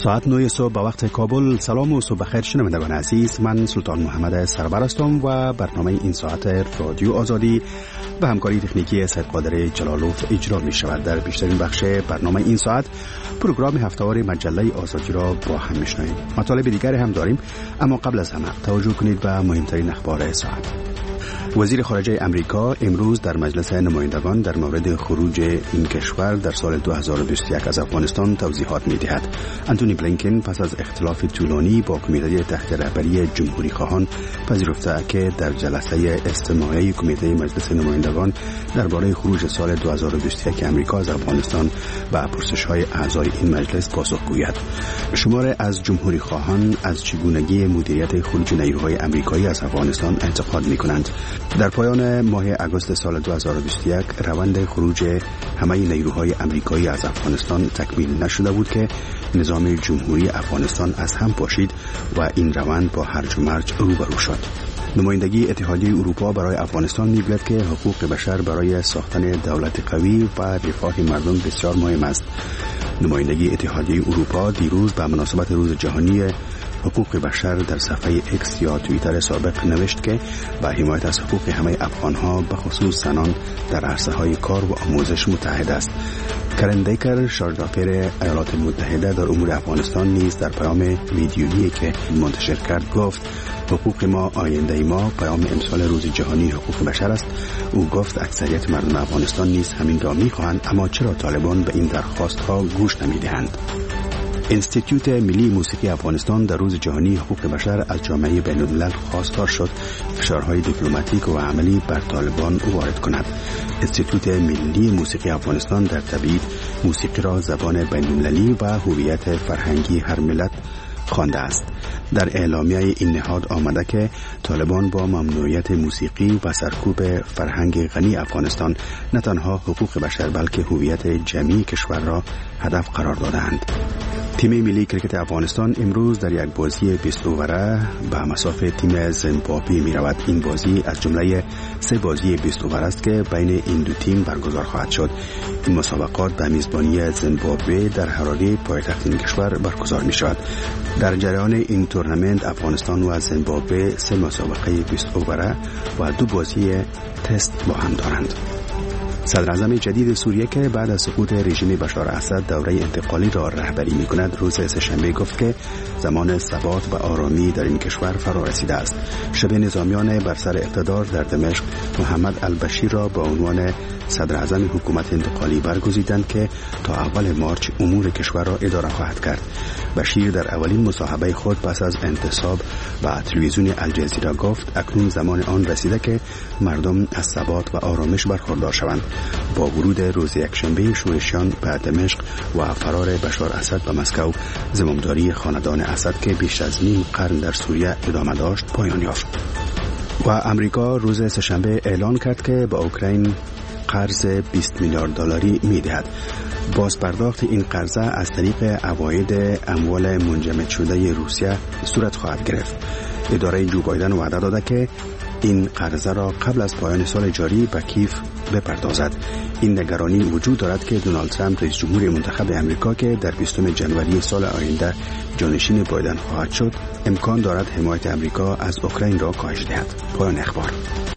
ساعت 9 صبح به وقت کابل. سلام و صبح بخیر شنوندگان عزیز، من سلطان محمد سرور هستم و برنامه این ساعت رادیو آزادی به همکاری تکنیکی سید قادر جلالوف اجرا می شود. در بیشترین بخش برنامه این ساعت پروگرام هفته‌وار مجله آزادی را با هم میشنویم. مطالب دیگری هم داریم، اما قبل از همه توجه کنید به مهمترین اخبار ساعت. وزیر خارجه امریکا امروز در مجلس نمایندگان در مورد خروج این کشور در سال 2021 از افغانستان توضیحات می‌دهد. انتونی بلینکن پس از اختلاف طولانی با کمیته تحت رهبری جمهوری خواهان پذیرفته که در جلسه استماعی کمیته مجلس نمایندگان درباره خروج سال 2021 امریکا از افغانستان به پرسش‌های اعضای این مجلس پاسخ گوید. شمار از جمهوری خواهان از چگونگی مدیریت خروج نیروهای آمریکایی از افغانستان انتقاد می‌کنند. در پایان ماه اگست سال 2021 روند خروج همه نیروهای آمریکایی از افغانستان تکمیل نشده بود که نظام جمهوری افغانستان از هم پاشید و این روند با هرج و مرج روبرو شد. نمایندگی اتحادیه اروپا برای افغانستان می‌گوید که حقوق بشر برای ساختن دولت قوی و رفاه مردم بسیار مهم است. نمایندگی اتحادیه اروپا دیروز به مناسبت روز جهانی حقوق بشر در صفحه اکس یا توییتر سابق نوشت که با حمایت از حقوق همه افغان‌ها به خصوص زنان در عرصه‌های کار و آموزش متحد است. کرن دیکر شارژدافر ایالات متحده در امور افغانستان نیز در پیام ویدیویی که منتشر کرد گفت حقوق ما آینده ما. پیام امسال روز جهانی حقوق بشر است. او گفت اکثریت مردم افغانستان نیز همین را می‌خواهند، اما چرا طالبان به این درخواست‌ها گوش نمی‌دهند؟ انستیتوت ملی موسیقی افغانستان در روز جهانی حقوق بشر از جامعه بین‌الملل خواستار شد فشارهای دیپلماتیک و عملی بر طالبان وارد کند. انستیتوت ملی موسیقی افغانستان در تبعید موسیقی را زبان بین‌المللی و هویت فرهنگی هر ملت خوانده است. در اعلامیه این نهاد آمده که طالبان با ممنوعیت موسیقی و سرکوب فرهنگ غنی افغانستان نه تنها حقوق بشر بلکه هویت جمعی کشور را هدف قرار دادند. تیم ملی کرکت افغانستان امروز در یک بازی 20 اووره به مصاف تیم زیمبابوه می رود. این بازی از جمله 3 بازی 20 اووره است که بین این دو تیم برگزار خواهد شد. این مسابقات به میزبانی زیمبابوه در حراره پایتخت این کشور برگزار می شود. در جریان این تورنمنت افغانستان و زیمبابوه 3 مسابقه 20 اووره و 2 بازی تست با هم دارند. صدر اعظم جدید سوریه که بعد از سقوط رژیم بشار اسد دوره انتقالی را رهبری می‌کند روز سه‌شنبه گفت که زمان ثبات و آرامی در این کشور فرا رسیده است. شب نظامیان بر سر اقتدار در دمشق محمد البشیر را به عنوان صدر اعظم حکومت انتقالی برگزیدند که تا اول مارچ امور کشور را اداره خواهد کرد. بشیر در اولین مصاحبه خود پس از انتصاب به تلویزیون الجزیره گفت اکنون زمان آن رسیده که مردم از ثبات و آرامش برخوردار شوند. با ورود روز یکشنبه شورشیان به دمشق و فرار بشار اسد به مسکو زمامداری خاندان اسد که بیش از نیم قرن در سوریه ادامه داشت پایان یافت. و امریکا روز سه‌شنبه اعلان کرد که به اوکراین قرض 20 میلیارد دلاری می‌دهد. باز پرداخت این قرضه از طریق عواید اموال منجمد شده روسیه صورت خواهد گرفت. اداره جو بایدن وعده داده که این قرضه را قبل از پایان سال جاری به کیف بپردازد. این نگرانی وجود دارد که دونالد ترامپ رئیس جمهور منتخب امریکا که در 20 ژانویه سال آینده جانشین بایدن خواهد شد امکان دارد حمایت امریکا از اوکراین را کاهش دهد. پایان اخبار.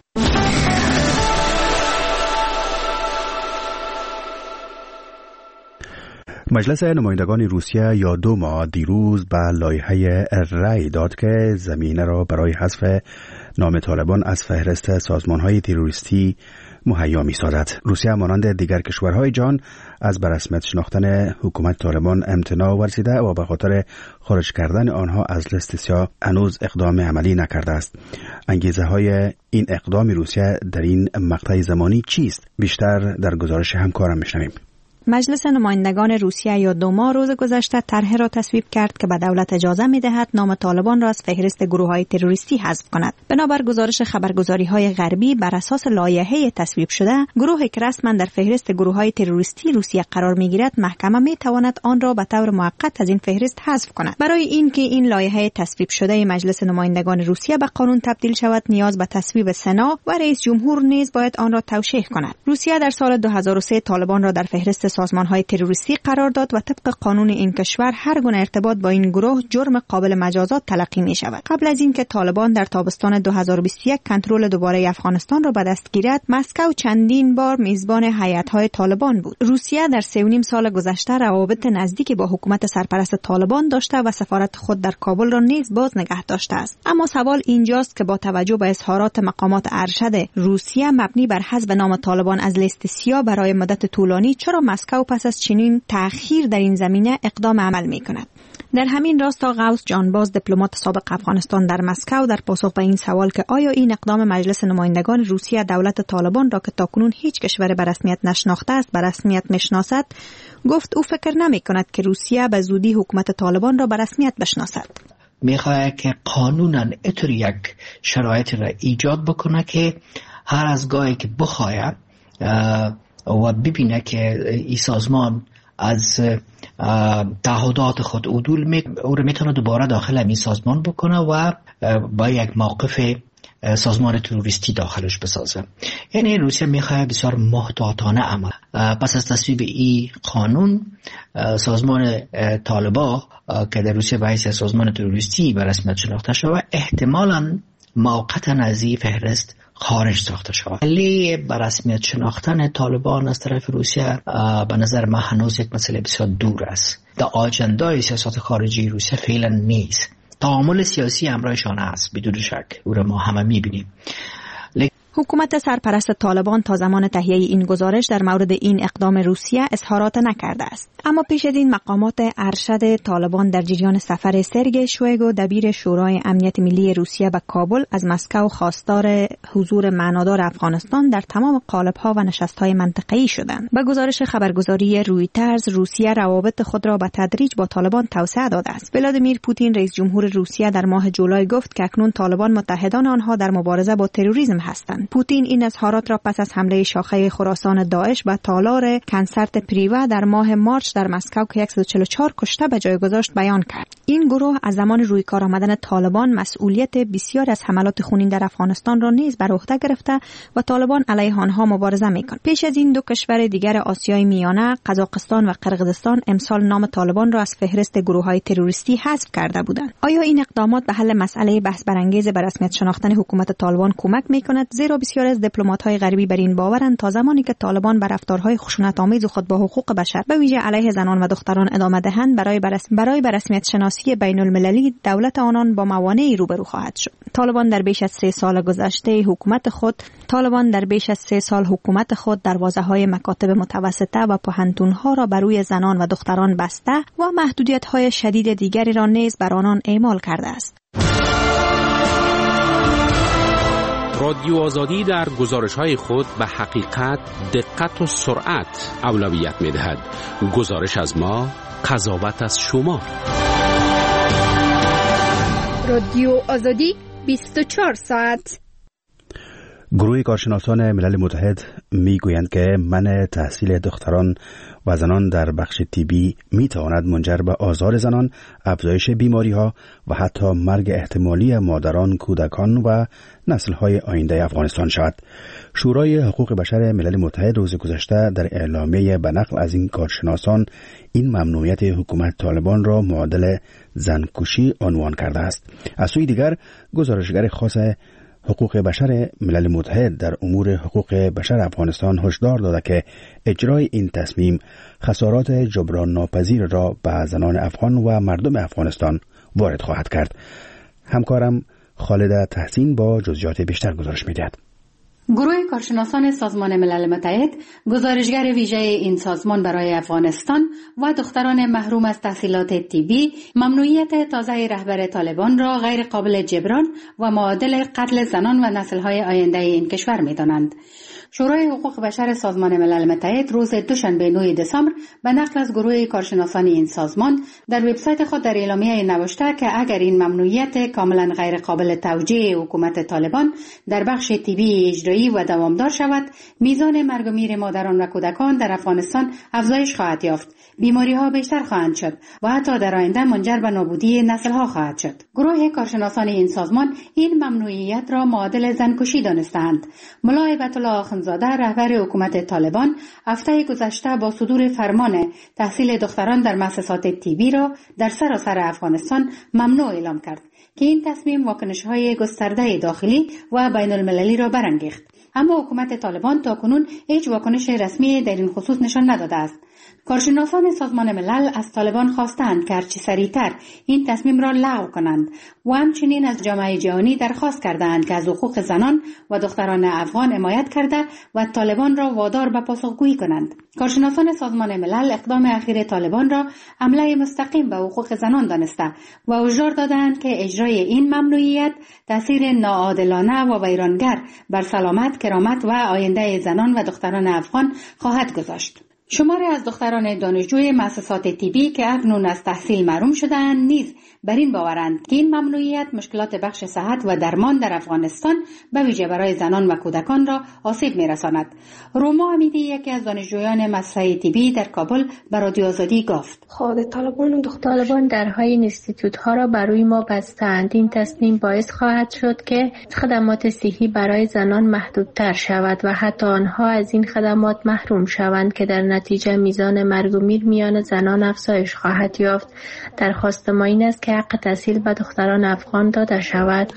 مجلس نمایندگان روسیه یا دوما دیروز به لایحه رأی داد که زمینه را برای حذف نام طالبان از فهرست سازمان‌های تروریستی مهیا می‌سازد. روسیه مانند دیگر کشورهای جهان از به رسمیت شناختن حکومت طالبان امتناع ورزیده و به خاطر خارج کردن آنها از لیست سیاه هنوز اقدام عملی نکرده است. انگیزه‌های این اقدام روسیه در این مقطع زمانی چیست؟ بیشتر در گزارش همکارم می‌شنویم. مجلس نمایندگان روسیه یا دوما روز گذشته طرحی را تصویب کرد که به دولت اجازه می‌دهد نام طالبان را از فهرست گروه‌های تروریستی حذف کند. بنابر گزارش خبرگزاری‌های غربی بر اساس لایحه تصویب شده، گروهی که رسما در فهرست گروه‌های تروریستی روسیه قرار می‌گیرد، محکمه می‌تواند آن را به طور موقت از این فهرست حذف کند. برای اینکه این لایحه تصویب شده مجلس نمایندگان روسیه به قانون تبدیل شود، نیاز به تصویب سنا و رئیس جمهور نیز باید آن را توشیح کند. روسیه در سال 2003 طالبان را در فهرست سازمان‌های تروریستی قرار داد و طبق قانون این کشور هر گونه ارتباط با این گروه جرم قابل مجازات تلقی می‌شود. قبل از اینکه طالبان در تابستان 2021 کنترل دوباره افغانستان را به دست گیرد، مسکو چندین بار میزبان هیئت‌های طالبان بود. روسیه در 3.5 سال گذشته روابط نزدیکی با حکومت سرپرست طالبان داشته و سفارت خود در کابل را نیز باز نگه داشته است. اما سوال اینجاست که با توجه به اظهارات مقامات ارشد روسیه مبنی بر حذف نام طالبان از لیست سیاه برای مدت طولانی، چرا مسکو پس از چنین تأخیر در این زمینه اقدام عمل می‌کند؟ در همین راستا غوث جانباز، دیپلمات سابق افغانستان در مسکو، در پاسخ به این سوال که آیا این اقدام مجلس نمایندگان روسیه دولت طالبان را که تاکنون هیچ کشور به رسمیت نشناخته است به رسمیت میشناسد، گفت او فکر نمی‌کند که روسیه به زودی حکومت طالبان را به رسمیت بشناسد. میخواد که قانونا اینطور یک شرایط را ایجاد بکنه که هر از گاهی که بخواه و ببینه که این سازمان از تعهدات خود عدول او را میتونه دوباره داخل این سازمان بکنه و با یک موقف سازمان تروریستی داخلش بسازه. یعنی روسیه میخواد بسیار محتاطانه عمل. پس از تصویب این قانون، سازمان طالبان که در روسیه به حیث سازمان تروریستی به رسمیت شناخته شده، احتمالاً موقتا از این فهرست خارج ساخته شود. ولی به رسمیت شناختن طالبان از طرف روسیه به نظر من هنوز یک مسئله بسیار دور است. در آجندای سیاست خارجی روسیه فعلا نیست. تعامل سیاسی همراهشان است بدون شک، او را ما همه می‌بینیم. حکومت سرپرست طالبان تا زمان تهیه این گزارش در مورد این اقدام روسیه اظهارات نکرده است. اما پیش از این مقامات ارشد طالبان در جریان سفر سرگئی شویگو، دبیر شورای امنیت ملی روسیه به کابل، از مسکو خواستار حضور معنادار افغانستان در تمام قالب‌ها و نشست‌های منطقه‌ای شدند. به گزارش خبرگزاری رویترز، روسیه روابط خود را به تدریج با طالبان توسعه داده است. ولادیمیر پوتین، رئیس جمهور روسیه، در ماه جولای گفت که اکنون طالبان متحدان آنها در مبارزه با تروریسم هستند. پوتین این اظهارات را پس از حمله شاخه خراسان داعش به تالار کنسرت پریوه در ماه مارچ در مسکو که 144 کشته به جای گذاشت بیان کرد. این گروه از زمان روی کار آمدن طالبان مسئولیت بسیار از حملات خونین در افغانستان را نیز بر عهده گرفته و طالبان علیه آنها مبارزه می‌کند. پیش از این دو کشور دیگر آسیای میانه، قزاقستان و قرقیزستان، امسال نام طالبان را از فهرست گروه‌های تروریستی حذف کرده بودند. آیا این اقدامات به حل مسئله بحث برانگیز به رسمیت شناختن حکومت طالبان کمک می‌کند؟ زیرا بسیار از دیپلمات‌های غربی بر این باورند تا زمانی که طالبان بر رفتارهای خشونت‌آمیز خود با حقوق بشر به ویژه علیه زنان و دختران ادامه دهند، برای رسمیت شناسی بین‌المللی دولت آنان با موانعی روبرو خواهد شد. طالبان در بیش از 3 سال گذشته حکومت خود دروازه‌های مکاتب متوسطه و پوهنتون‌ها را بر روی زنان و دختران بسته و محدودیت‌های شدید دیگری را نیز بر آنان اعمال کرده است. رادیو آزادی در گزارش‌های خود به حقیقت، دقت و سرعت اولویت می‌دهد. گزارش از ما، قضاوت از شما. رادیو آزادی 24 ساعت. گروه کارشناسان ملل متحد میگویند که منع تحصیل دختران و زنان در بخش طبی میتواند منجر به آزار زنان، افزایش بیماری‌ها و حتی مرگ احتمالی مادران، کودکان و نسل‌های آینده افغانستان شود. شورای حقوق بشر ملل متحد روز گذشته در اعلامیه به نقل از این کارشناسان این ممنوعیت حکومت طالبان را معادل زنکشی عنوان کرده است. از سوی دیگر گزارشگر خاص حقوق بشر ملل متحد در امور حقوق بشر افغانستان هشدار داده که اجرای این تصمیم خسارات جبران ناپذیر را به زنان افغان و مردم افغانستان وارد خواهد کرد. همکارم خالد تحسین با جزئیات بیشتر گزارش می‌دهد. گروه کارشناسان سازمان ملل متحد، گزارشگر ویژه این سازمان برای افغانستان و دختران محروم از تحصیلات طبی، ممنوعیت تازه رهبر طالبان را غیر قابل جبران و معادل قتل زنان و نسل‌های آینده این کشور می‌دانند. شورای حقوق بشر سازمان ملل متحد روز دوشنبه 9 دسامبر به نقل از گروه کارشناسان این سازمان در وبسایت خود در اعلامیه نوشته که اگر این ممنوعیت کاملا غیر قابل توجیه حکومت طالبان در بخش طبی اجرایی و دوامدار شود، میزان مرگ و میر مادران و کودکان در افغانستان افزایش خواهد یافت، بیماری‌ها بیشتر خواهند شد و حتی در آینده منجر به نابودی نسل‌ها خواهد شد. گروه کارشناسان این سازمان این ممنوعیت را معادل زنکشی دانستند. ملا هیبت الله اخندزاده رهبر حکومت طالبان هفته گذشته با صدور فرمان تحصیل دختران در مؤسسات طبی را در سراسر افغانستان ممنوع اعلام کرد که این تصمیم واکنش‌های گسترده داخلی و بین المللی را برانگیخت. اما حکومت طالبان تاکنون هیچ واکنش رسمی در این خصوص نشان نداده است. کارشناسان سازمان ملل از طالبان خواستند که هرچه سریعتر این تصمیم را لغو کنند و همچنین از جامعه جهانی درخواست کردند که از حقوق زنان و دختران افغان حمایت کرده و طالبان را وادار به پاسخگویی کنند. کارشناسان سازمان ملل اقدام اخیر طالبان را حمله مستقیم به حقوق زنان دانسته و هشدار دادند که اجرای این ممنوعیت تاثیر ناعادلانه و ویرانگر بر سلامت، کرامت و آینده زنان و دختران افغان خواهد گذاشت. شماری از دختران دانشجوی مؤسسات طبی که اکنون از تحصیل محروم شده‌اند نیز بر این باورند که این ممنوعیت مشکلات بخش صحت و درمان در افغانستان به ویژه برای زنان و کودکان را آسیب می‌رساند. روما امیدی یکی از دانشجویان مؤسسه طبی در کابل به رادیو آزادی گفت: خود طالبان درهای اینستیتوت‌ها را برای ما بستند. این تصمیم باعث خواهد شد که خدمات صحی برای زنان محدودتر شود و حتی آنها از این خدمات محروم شوند که در نتیجه میزان مرگ و میر میان زنان افزایش خواهد یافت. درخواست ما این است که حق تحصیل به دختران افغان داده شود.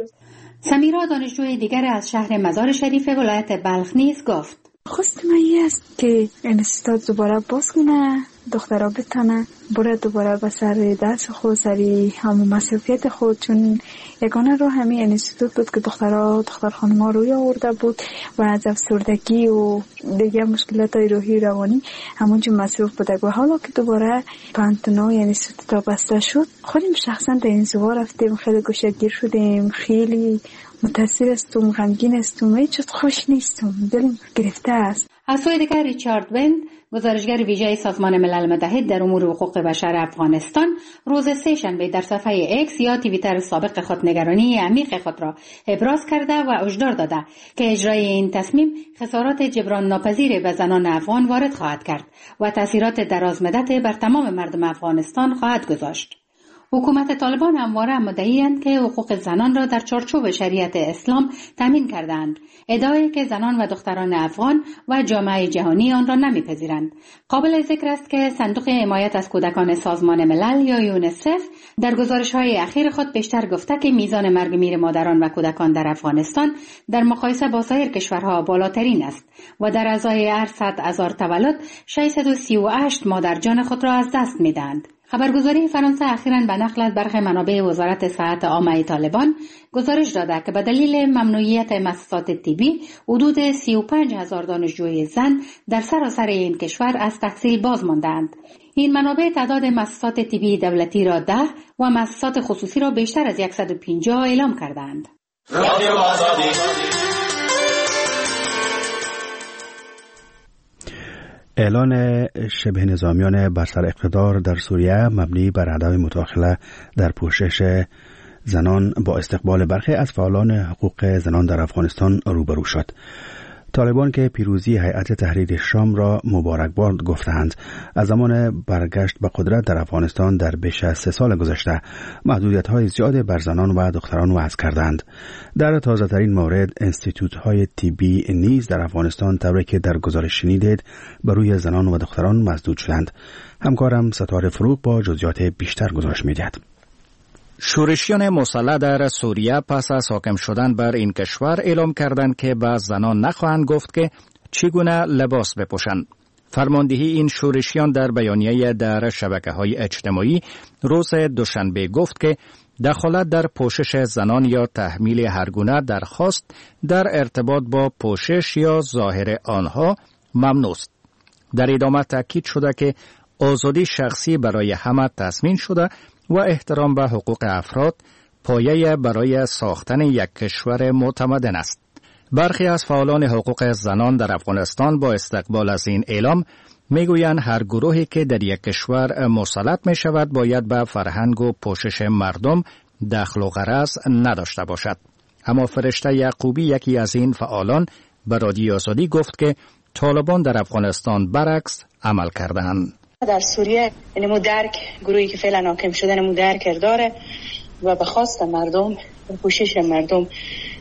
سمیرا دانشجوی دیگر از شهر مزار شریف ولایت بلخ نیز گفت: خواست من این است که انستیتوت دوباره باز کنه، دخترها بتانه بره دوباره به سر دست خود، سری همون مسئولیت خود، چون یگانه راه همین انستیتوت بود که دختر خانم‌ها روی آورده بود و از افسردگی و دیگه مشکلات روحی روانی همونجور مسئول بوده. و حالا که دوباره پانتونای انستیتوت بسته شد، خودم شخصا در این زوا رفتیم، خیلی گوشه‌گیر شدیم، خیلی متاثر هستم، غمگین هستم، هیچ خوش نیستم، دلم گرفته است. از سوی دیگر ریچارد وند، گزارشگر ویژه سازمان ملل متحد در امور حقوق بشر افغانستان، روز سه‌شنبه در صفحه اکس یا توییتر سابق خود نگرانی عمیق خود را ابراز کرده و هشدار داده که اجرای این تصمیم خسارات جبران ناپذیر به زنان افغان وارد خواهد کرد و تاثیرات درازمدت بر تمام مردم افغانستان خواهد گذاشت. حکومت طالبان همواره مدعی‌اند که حقوق زنان را در چارچوب شریعت اسلام تامین کردند، ادعایی که زنان و دختران افغان و جامعه جهانی آن را نمی‌پذیرند. قابل ذکر است که صندوق حمایت از کودکان سازمان ملل یا یونیسف در گزارش‌های اخیر خود پیشتر گفته که میزان مرگ میر مادران و کودکان در افغانستان در مقایسه با سایر کشورها بالاترین است و در ازای هر 100,000 تولد 638 مادر جان خود را از دست می‌دهند. خبرگزاری فرانسه اخیراً به نقل از برخی منابع وزارت صحت عامه طالبان گزارش داده که به دلیل ممنوعیت مؤسسات طبی حدود 35,000 دانشجوی زن در سراسر این کشور از تحصیل باز ماندند. این منابع تعداد مؤسسات طبی دولتی را 10 و مؤسسات خصوصی را بیشتر از 150 اعلام کردند. رادیو آزادی. اعلان شبه نظامیان بر سر اقتدار در سوریه مبنی بر عدم مداخله در پوشش زنان با استقبال برخی از فعالان حقوق زنان در افغانستان روبرو شد. طالبان که پیروزی هیئت تحریر شام را مبارکباد گفتند، از زمان برگشت به قدرت در افغانستان در بیش از 3 سال گذشته محدودیت‌های زیاد بر زنان و دختران وضع کردند. در تازه‌ترین مورد انستیتوت‌های طبی نیز در افغانستان طوری که در گزارش شنیدید بر روی زنان و دختران مسدود شدند. همکارم ستاره فروغ با جزئیات بیشتر گزارش می‌دهد. شورشیان مسلح در سوریه پس از حاکم شدن بر این کشور اعلام کردند که به زنان نخواهند گفت که چگونه لباس بپوشند. فرماندهی این شورشیان در بیانیه در شبکه‌های اجتماعی روز دوشنبه گفت که دخالت در پوشش زنان یا تحمیل هر گونه درخواست در ارتباط با پوشش یا ظاهر آنها ممنوع است. در ادامه تاکید شده که آزادی شخصی برای همه تضمین شده و احترام به حقوق افراد پایه برای ساختن یک کشور متمدن است. برخی از فعالان حقوق زنان در افغانستان با استقبال از این اعلام میگویند هر گروهی که در یک کشور مسلط می شود باید به فرهنگ و پوشش مردم دخل و غرض نداشته باشد. اما فرشته یعقوبی یکی از این فعالان به رادیو آزادی گفت که طالبان در افغانستان برعکس عمل کردند. در سوریه نمو درک گروهی که فعلا حاکم شده نمو درک داره و به خواست مردم و پوشش مردم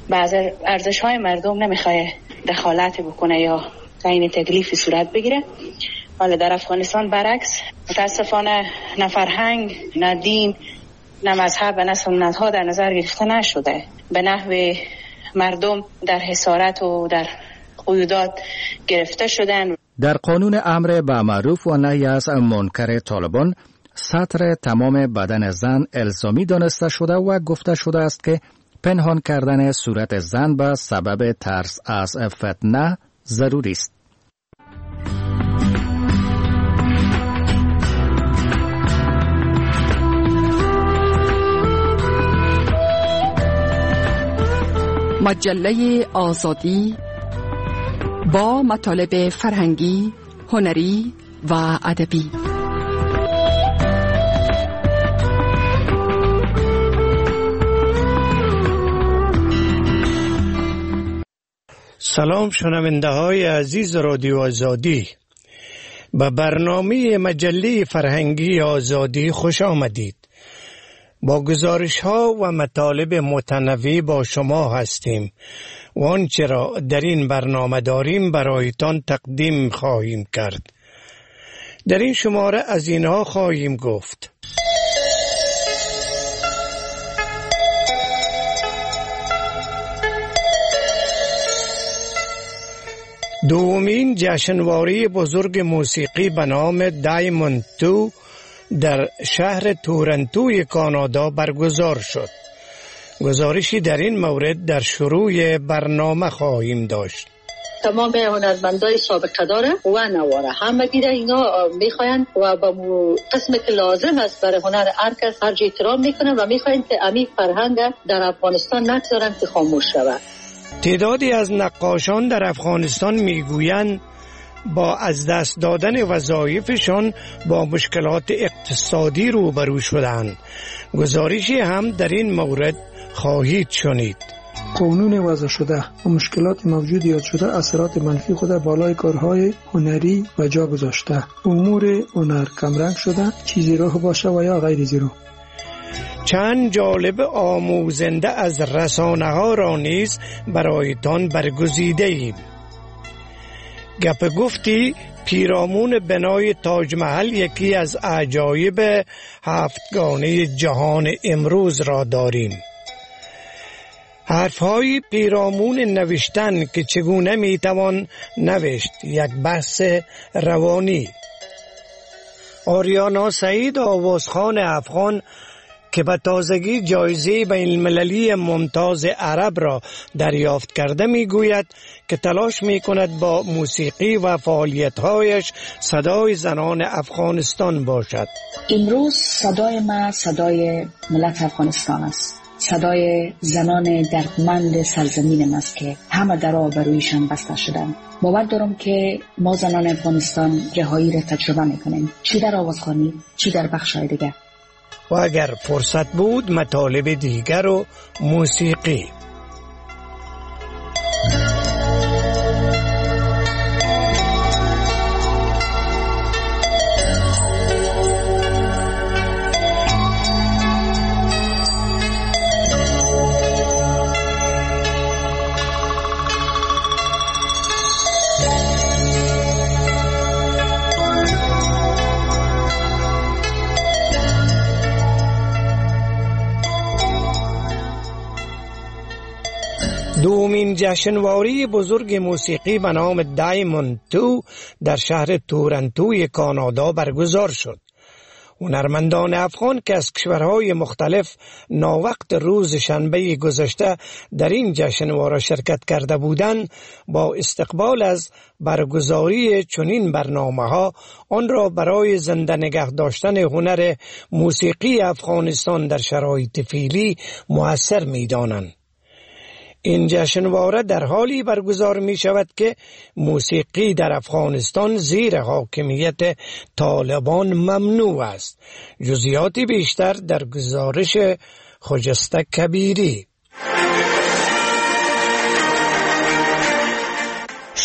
بعض ارزش‌های مردم نمیخواد دخالت بکنه یا تعیین تکلیفی صورت بگیره. حالا در افغانستان برعکس، متاسفانه نه فرهنگ، نه دین، نه مذهب و نه سنت ها در نظر گرفته نشده. به نحو مردم در حصارت و در قیودات گرفته شدن. در قانون امر به معروف و نهی از منکر طالبان سطر تمام بدن زن الزامی دانسته شده و گفته شده است که پنهان کردن صورت زن به سبب ترس از فتنه ضروری است. مجله آزادی با مطالب فرهنگی، هنری و ادبی. سلام شنونده های عزیز رادیو آزادی، به برنامه مجله فرهنگی آزادی خوش آمدید. با گزارش ها و مطالب متنوع با شما هستیم و آنچه را در این برنامه داریم برایتان تقدیم خواهیم کرد. در این شماره از اینها خواهیم گفت: دومین جشنواره بزرگ موسیقی به نام دایموند 2 در شهر تورنتوی کانادا برگزار شد. گزارشی در این مورد در شروع برنامه خواهیم داشت. تمام هنرمندای سابقه داره و نواره همه دیره اینا میخواین و با قسمی که لازم است برای هنر هر کس هر جای احترام میکنن و میخواین که امی فرهنگ در افغانستان نگذارن که خاموش شود. تعدادی از نقاشان در افغانستان میگویند با از دست دادن وظایفشان با مشکلات اقتصادی روبرو شدند. گزارشی هم در این مورد خواهید شنید. قانون وضع شده و مشکلات موجود یاد شده اثرات منفی خود بالای کارهای هنری و جا گذاشته. امور هنر کمرنگ شده، چیزی راه باشه و یا غیر زیرو. چند جالب آموزنده از رسانه ها را نیز برایتان برگزیده ایم. گپ گفتی پیرامون بنای تاج محل یکی از عجایب هفتگانه جهان امروز را داریم. حرفهای پیرامون نوشتن که چگونه میتوان نوشت، یک بحث روانی. آریانا سعید آوازخوان افغان که به تازگی جایزه بین المللی ممتاز عرب را دریافت کرده میگوید که تلاش میکند با موسیقی و فعالیت‌هایش صدای زنان افغانستان باشد. امروز صدای ما صدای ملت افغانستان است، صدای زنان دردمند سرزمین است که همه درها برویشان بسته شدند. باور دارم که ما زنان افغانستان رهایی را تجربه میکنیم، چی در آوازخوانی، چی در بخش‌های دیگر. و اگر فرصت بود مطالب دیگر و موسیقی. دومین جشنواره بزرگ موسیقی به نام دایموند 2 در شهر تورنتوی کانادا برگزار شد. هنرمندان افغان که از کشورهای مختلف ناوقت روز شنبه گذشته در این جشنواره شرکت کرده بودند، با استقبال از برگزاری چنین برنامه‌ها آن را برای زنده نگه داشتن هنر موسیقی افغانستان در شرایط فعلی مؤثر می‌دانند. این جشنواره در حالی برگزار می شود که موسیقی در افغانستان زیر حاکمیت طالبان ممنوع است. جزئیاتی بیشتر در گزارش خجسته کبیری.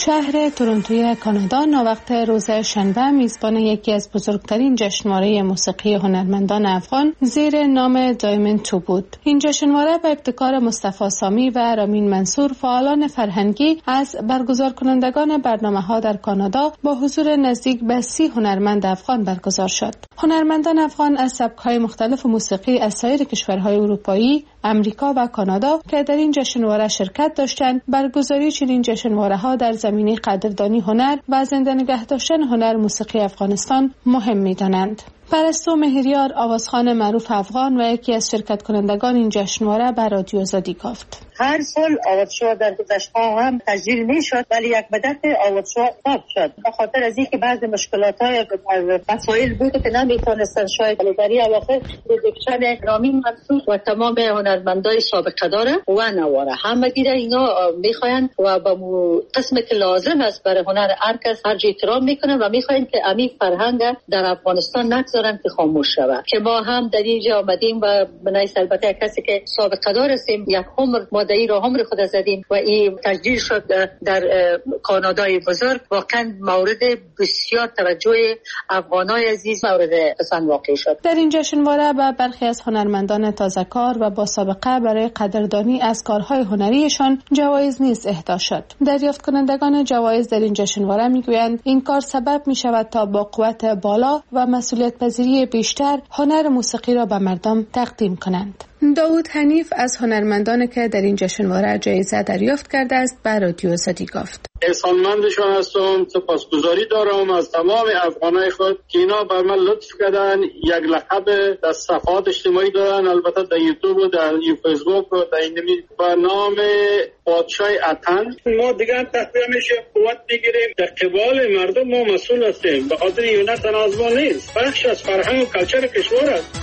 شهر تورنتوی کانادا ناوقت روز شنبه میزبان یکی از بزرگترین جشنواره موسیقی هنرمندان افغان زیر نام دایموند 2 بود. این جشنواره به ابتکار مصطفی سامی و رامین منصور فعالان فرهنگی از برگزار کنندگان برنامه‌ها در کانادا با حضور نزدیک به 30 هنرمند افغان برگزار شد. هنرمندان افغان از سبک‌های مختلف موسیقی از سایر کشورهای اروپایی، امریکا و کانادا که در این جشنواره شرکت داشتند، برگزاری چنین جشنواره‌ها در زمینه قدردانی هنر و زنده نگه داشتن هنر موسیقی افغانستان مهم می‌دانند. پرستو مهریار، آوازخوان معروف افغان و یکی از شرکت کنندگان این جشنواره به رادیو آزادی گفت: هر سال آوازشو در گذشته هم تسجیل میشد، ولی یک مدت آوازشو قطع شد به خاطر از اینکه بعضی مشکلات‌های مسائل بود که نمیتونستن شاید در این اواخر پروداکشن رامین منصور و تمام هنرمندای سابقه داره و نواره همگی را اینا میخواین و با قسمی که لازم است برای هنر هر کس هر جا احترام میکنن و میخواین که امی فرهنگ در افغانستان نگذارن که خاموش شود. که ما هم در اینجا آمدیم و بنایس البته کسی که سابقه دار هستیم یک عمر ما در این راه عمر خود زدیم و این تسجیل شد در کانادای بزرگ. واقعا مورد بسیار توجه افغانای عزیز مورد پسند واقع شد. در این جشنواره به برخی از هنرمندان تازه‌کار و با سابقه برای قدردانی از کارهای هنریشان جوایز نیز اهدا شد. دریافت کنندگان جوایز در این جشنواره میگویند این کار سبب می شود تا با قوت بالا و مسئولیت پذیری بیشتر هنر موسیقی را به مردم تقدیم کنند. داوود حنیف از هنرمندان که در این جشنواره جایزه دریافت کرده است به رادیو آزادی گفت: احسانمندشان هستم، سپاسگزاری دارم از تمام افغانای خود که اینا بر من لطف کردن، یک لقب در صفحات اجتماعی دارن، البته در یوتیوب و در فیسبوک و در این به نام پادشاه اتن. ما دیگه تقریبا میشه قوت بگیریم، در قبال مردم ما مسئول هستیم، به خاطر اینا تنازع نیست، بخش از فرهنگ و کلچر کشور است.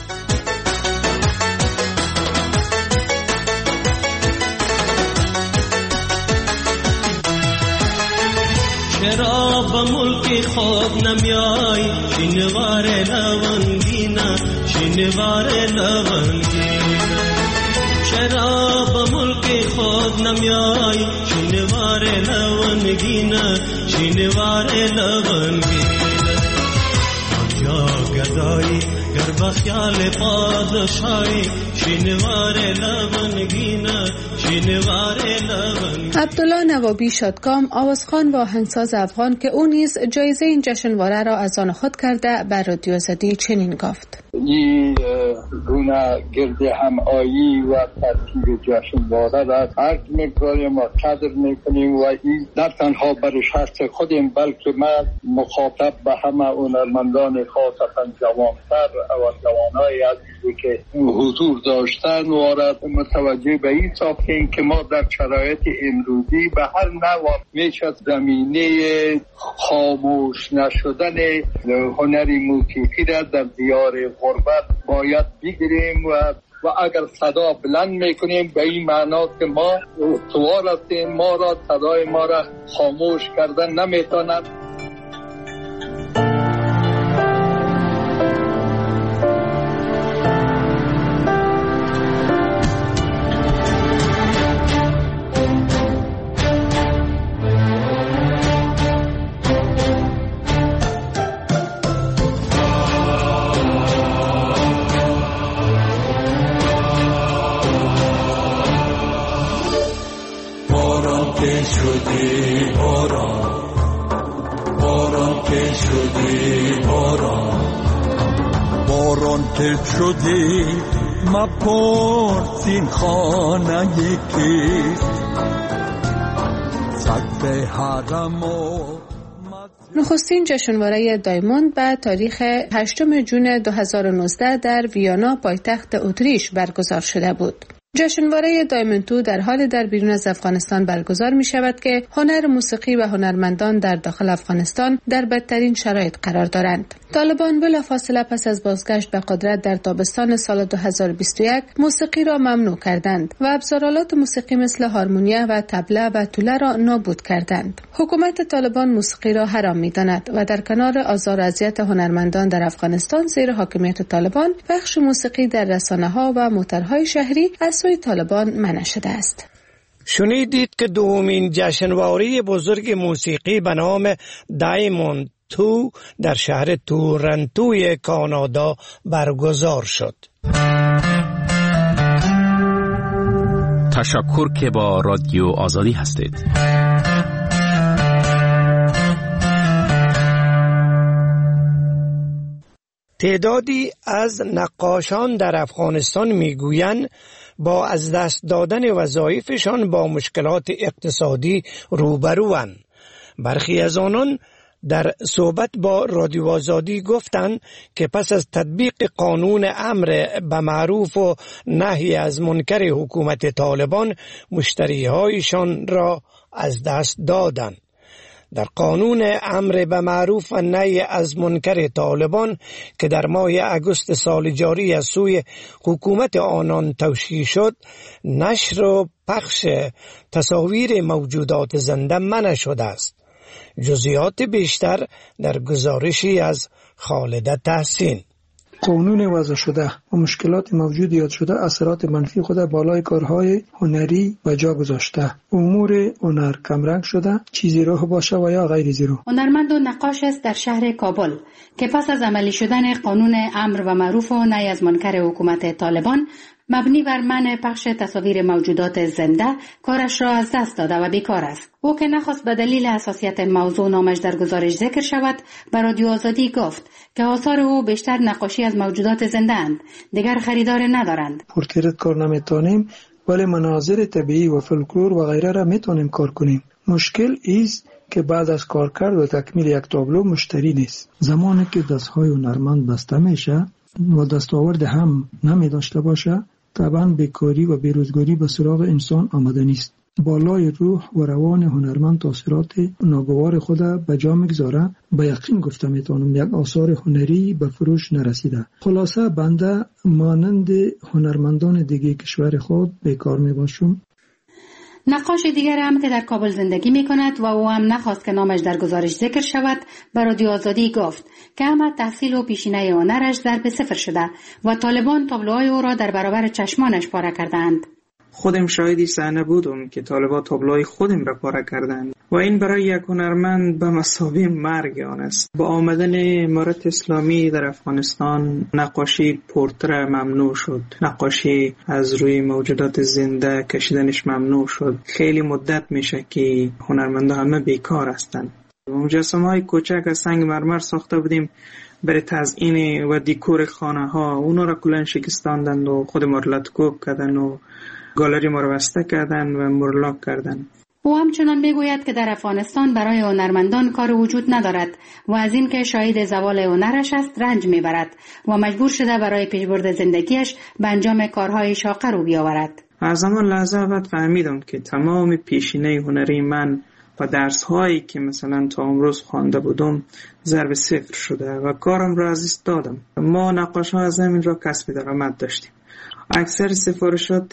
چرا به ملک خود نمیای شینوار لونگینا شینوار لونگینا چرا به ملک خود نمیای شینوار لونگینا شینوار لونگینا آنجا گدایی گر بخیال پادشاهی شینوار لونگینا شینوار لونگینا. عبدالله نوابی شادکام، آوازخوان و آهنگساز افغان که او نیز جایزه این جشنواره را از آن خود کرده، بر رادیو آزادی چنین گفت: این گونه گرد همایی و ترتیب جشنواره را هر مقدار ما قدر میکنیم و این نه تنها برای شخص خودم بلکه من مخاطب به همه هنرمندان خاصتا جوانتر و جوانای عزیزی که حضور داشتن و متوجه به این ساختیم که ما در شرایط امروزی به هر نوع میشه زمینه خاموش نشدن هنری موسیقی را در دیار غربت باید بگیریم و اگر صدا بلند میکنیم به این معناست که ما استوار هستیم، ما را صدای ما را خاموش کردن نمیتواند. شدی مپرس این خانه کیست سقف حرم و نخستین جشنواره دایموند به تاریخ 8 جون 2019 در ویانا پایتخت اتریش برگزار شده بود. جشنواره دایموند 2 در حال در بیرون از افغانستان برگزار می شود که هنر موسیقی و هنرمندان در داخل افغانستان در بدترین شرایط قرار دارند. طالبان بلافاصله پس از بازگشت به قدرت در تابستان سال 2021 موسیقی را ممنوع کردند و ابزارالات موسیقی مثل هارمونیه و طبله و توله را نابود کردند. حکومت طالبان موسیقی را حرام می‌داند و در کنار آزار و اذیت هنرمندان در افغانستان زیر حاکمیت طالبان، پخش موسیقی در رسانه‌ها و موترهای شهری از سوی طالبان منع شده است. شنیدید که دومین جشنواره بزرگ موسیقی به نام دایموند 2 در شهر تورنتوی کانادا برگزار شد. تشکر که با رادیو آزادی هستید. تعدادی از نقاشان در افغانستان میگویند با از دست دادن وظایفشان با مشکلات اقتصادی روبروند. برخی از آنان در صحبت با رادیو آزادی گفتند که پس از تطبیق قانون امر به معروف و نهی از منکر حکومت طالبان مشتریهایشان را از دست دادند. در قانون امر به معروف و نهی از منکر طالبان که در ماه اگست سال جاری از سوی حکومت آنان توشیح شد، نشر و پخش تصاویر موجودات زنده منع شده است. جزئیات بیشتر در گزارشی از خالده تحسین. قانون وضع شده و مشکلات موجود یاد شده اثرات منفی خود بالای کارهای هنری و جا گذاشته. امور هنر کمرنگ شده، چیزی راه باشه و یا غیر زیرو. هنرمند و نقاش است در شهر کابل که پس از عملی شدن قانون امر و معروف و نهی از منکر حکومت طالبان مبنی بر منع پخش تصاویر موجودات زنده کارش را از دست داده و بیکار است. او که نخواست به دلیل حساسیت موضوع نامش در گزارش ذکر شود، به رادیو آزادی گفت که آثار او بیشتر نقاشی از موجودات زنده اند، دیگر خریدار ندارند. پورتریت کار نمیتونیم ولی مناظر طبیعی و فولکلور و غیره را میتونیم کار کنیم. مشکل ایست که بعد از کار کرد و تکمیل یک تابلو مشتری نیست. زمانی که دستهای هنرمند بسته میشه و دستاورد هم نمی داشته باشه، طبعا بیکاری و بیروزگاری به سراغ انسان آمده نیست. بالای روح و روان هنرمند تاثیرات ناگوار خود به جا میگذاره. به یقین گفته میتونم یک آثار هنری به فروش نرسیده. خلاصه بنده مانند هنرمندان دیگه کشور خود بیکار میباشم. نقاش دیگر هم که در کابل زندگی می کند و او هم نخواست که نامش در گزارش ذکر شود، به رادیو آزادی گفت که اما تحصیل و پیشینه هنرش ضرب صفر شده و طالبان تابلوهای او را در برابر چشمانش پاره کردند. خودم شاهدی صحنه بودم که طالبان تابلوهای خودم را پاره کردند و این برای یک هنرمند به مثابه مرگ آن است. با آمدن امارت اسلامی در افغانستان نقاشی پورتره ممنوع شد، نقاشی از روی موجودات زنده کشیدنش ممنوع شد. خیلی مدت میشه که هنرمندان همه بیکار هستند. مجسمه‌های کوچک از سنگ مرمر ساخته بودیم برای تزیین و دیکور خانه ها، اونا را کلن شکستاندند و خود ما را لطکوب کردن و گالری ما را بسته کردن و مرلاک کردن. او همچنان میگوید که در افغانستان برای هنرمندان کار وجود ندارد و از این که شاهد زوال هنرش است رنج میبرد و مجبور شده برای پیشبرد زندگیش به انجام کارهای شاقه رو بیاورد. از همان لحظه بعد فهمیدم که تمام پیشینه هنری من و درس‌هایی که مثلا تا امروز خوانده بودم ضرب صفر شده و کارم را از دست دادم. ما نقاش‌ها از همین را کسب درآمد داشتیم. اکثر سفارشات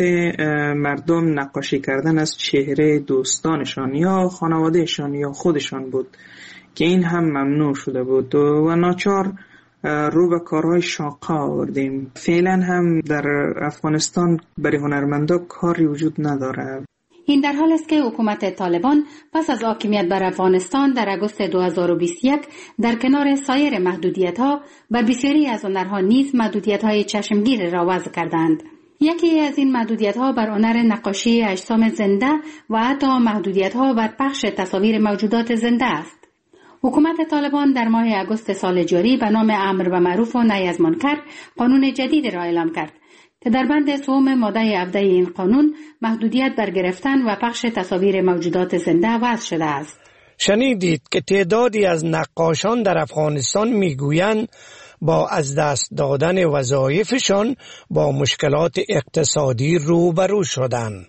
مردم نقاشی کردن از چهره دوستانشان یا خانوادهشان یا خودشان بود که این هم ممنوع شده بود و ناچار رو به کارهای شاقه آوردیم. فعلا هم در افغانستان برای هنرمندا کاری وجود نداره. این در حال است که حکومت طالبان پس از حاکمیت بر افغانستان در اگست 2021 در کنار سایر محدودیت‌ها بر بسیاری از هنرها نیز محدودیت‌های چشمگیر را وضع کردند. یکی از این محدودیت‌ها بر هنر نقاشی اجسام زنده و حتی محدودیت‌ها بر پخش تصاویر موجودات زنده است. حکومت طالبان در ماه اگست سال جاری به نام امر به معروف و نهی از منکر قانون جدید را اعلام کرد که در بند سوم ماده 17 این قانون محدودیت بر گرفتن و پخش تصاویر موجودات زنده وضع شده است. شنیدید که تعدادی از نقاشان در افغانستان میگویند با از دست دادن وظایفشان با مشکلات اقتصادی روبرو شدند.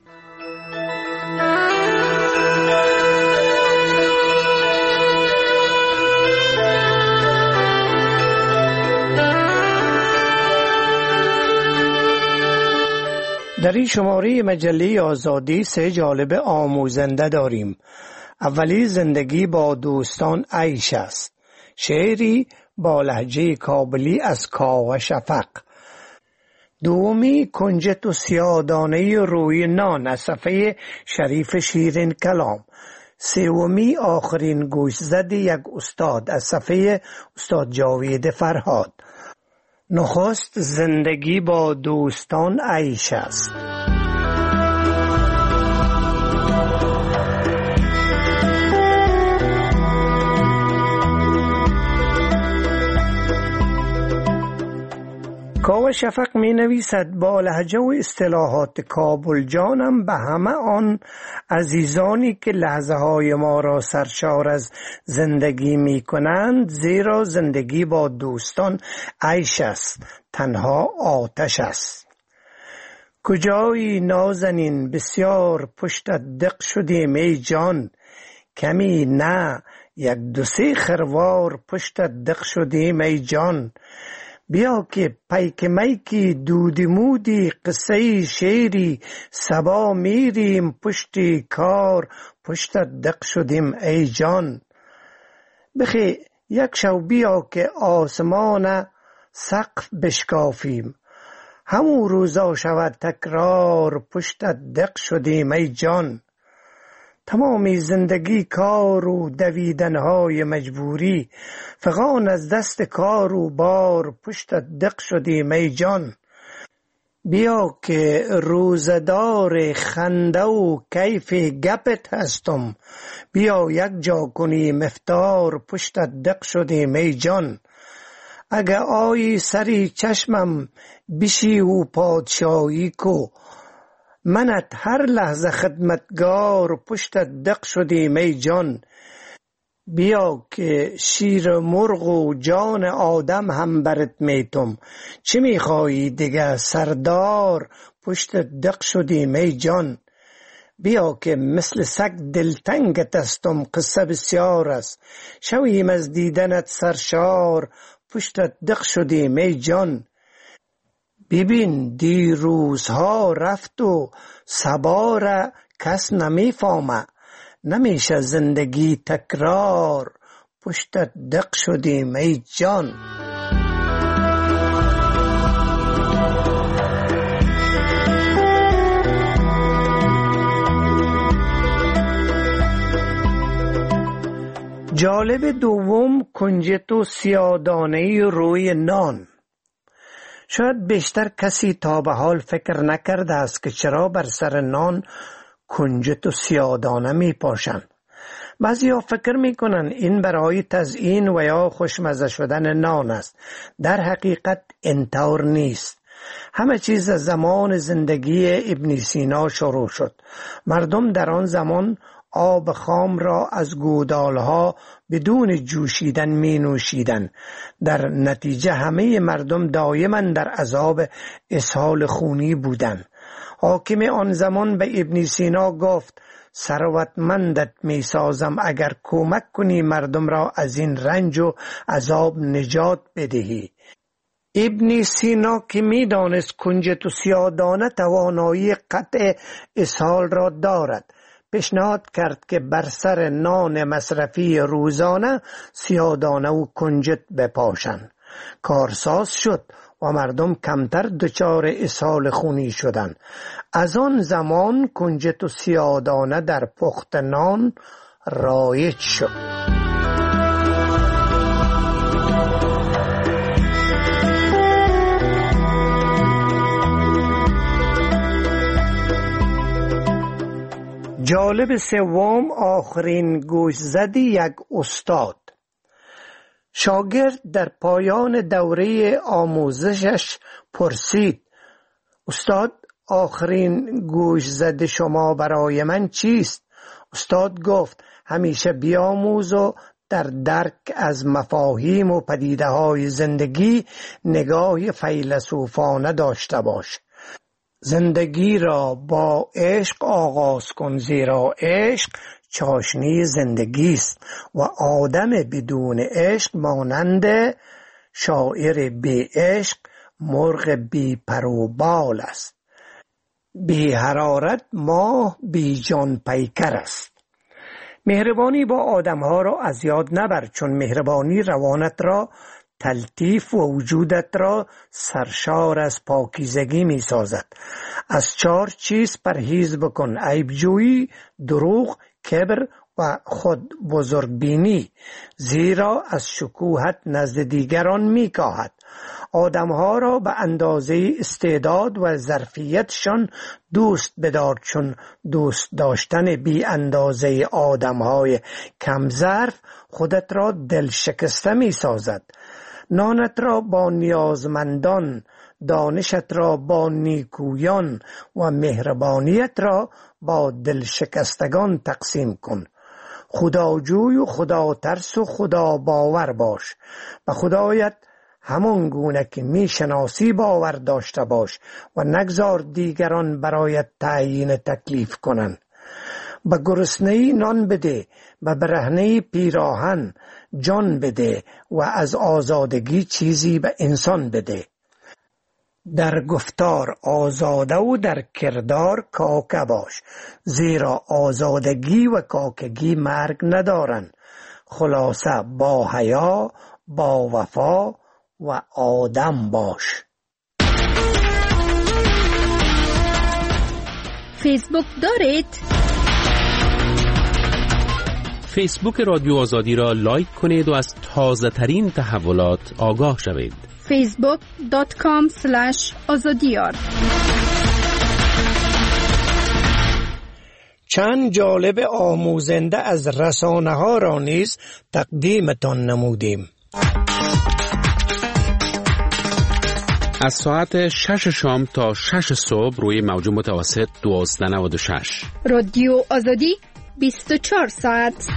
در این شماره مجله آزادی 3 جالب آموزنده داریم. اولی زندگی با دوستان عیش است. شعری با لهجه کابلی از کاوه شفق. دومی کنجد و سیاه‌دانه روی نان از صفحه شریف شیرین کلام. سومی آخرین گوشزد یک استاد از صفحه استاد جاوید فرهاد. نخست زندگی با دوستان عیش است. کاوه شفق می نویسد با لهجه و اصطلاحات کابل جانم به همه آن عزیزانی که لحظه های ما را سرشار از زندگی می کنند، زیرا زندگی با دوستان عیش است، تنها آتش است. کجایی نازنین بسیار پشتت دق شدیم ای جان، کمی نه یک دو سه خروار پشتت دق شدیم ای جان. بیا که پیک میکی دودی مودی قصه شیری سبا میریم پشتی کار پشتت دق شدیم ای جان. بخی یک شو بیا که آسمان سقف بشکافیم، همون روزا شود تکرار پشتت دق شدیم ای جان. تمامی زندگی کار و دویدنهای مجبوری، فغان از دست کار و بار پشتت دق شدیم ای جان. بیا که روزدار خنده و کیف گپت هستم، بیا یک جا کنیم افطار پشتت دق شدیم ای جان. اگه آیی سری چشمم بشی و پادشاهی کو، منت هر لحظه خدمتگار پشتت دق شدیم ای جان. بیا که شیر مرغ و جان آدم هم برت میتم، چی میخوایی دیگه سردار پشتت دق شدیم ای جان. بیا که مثل سگ دلتنگت استم، قصه بسیار است، شویم از دیدنت سرشار پشتت دق شدیم ای جان. ببین دیروزها رفت و صبا را کس نمیفهمه، نمیشه زندگی تکرار پشتت دق شدیم ای جان. جالب دوم کنجد و سیاه‌دانه روی نان. شاید بیشتر کسی تا به حال فکر نکرده است که چرا بر سر نان کنجد و سیاه‌دانه می پاشند. بعضیا فکر می کنند این برای تزیین و یا خوشمزه شدن نان است. در حقیقت اینطور نیست. همه چیز از زمان زندگی ابن سینا شروع شد. مردم در آن زمان آب خام را از گودالها بدون جوشیدن می نوشیدن. در نتیجه همه مردم دائما در عذاب اسهال خونی بودند. حاکم آن زمان به ابن سینا گفت ثروتمندت می سازم اگر کمک کنی مردم را از این رنج و عذاب نجات بدهی. ابن سینا که می دانست کنجد و سیاه‌دانه توانایی قطع اسهال را دارد، پیشنهاد کرد که بر سر نان مصرفی روزانه سیاه‌دانه و کنجد بپاشند. کارساز شد و مردم کمتر دچار اسهال خونی شدند. از آن زمان کنجد و سیاه‌دانه در پخت نان رایج شد. جالب سوم آخرین گوشزد یک استاد. شاگرد در پایان دوره آموزشش پرسید استاد آخرین گوشزد شما برای من چیست؟ استاد گفت همیشه بیاموز و در درک از مفاهیم و پدیده های زندگی نگاه فیلسوفانه داشته باش. زندگی را با عشق آغاز کن، زیرا عشق چاشنی زندگی است و آدم بدون عشق مانند شاعر بی عشق مرغ بی پر و بال است. بی حرارت ماه بی جان پیکر است. مهربانی با آدمها را از یاد نبر، چون مهربانی روانت را تلطیف و وجودت را سرشار از پاکیزگی می سازد. از 4 چیز پرهیز بکن: عیبجویی، دروغ، کبر و خود بزرگبینی، زیرا از شکوهت نزد دیگران می کاهد. آدمها را به اندازه استعداد و ظرفیتشان دوست بدار، چون دوست داشتن بی اندازه آدمهای کم ظرف خودت را دل شکسته می سازد. نانت را با نیازمندان، دانشت را با نیکویان و مهربانیت را با دل شکستگان تقسیم کن. خداجوی و خدا ترس و خدا باور باش. به خدایت همان گونه که می شناسی باور داشته باش و نگذار دیگران برایت تعیین تکلیف کنند. به گرسنه‌ای نان بده، به برهنه‌ای پیراهن جان بده و از آزادگی چیزی به انسان بده. در گفتار آزاده و در کردار کاکه باش، زیرا آزادگی و کاکگی مرگ ندارند. خلاصه با حیا، با وفا و آدم باش. فیسبوک دارید؟ فیسبوک رادیو آزادی را لایک کنید و از تازه ترین تحولات آگاه شوید. facebook.com/azadiyar. چند جالب آموزنده از رسانه ها را نیز تقدیمتان نمودیم. از ساعت 6 شام تا 6 صبح روی موج متوسط 1296. رادیو آزادی 24 ساعت.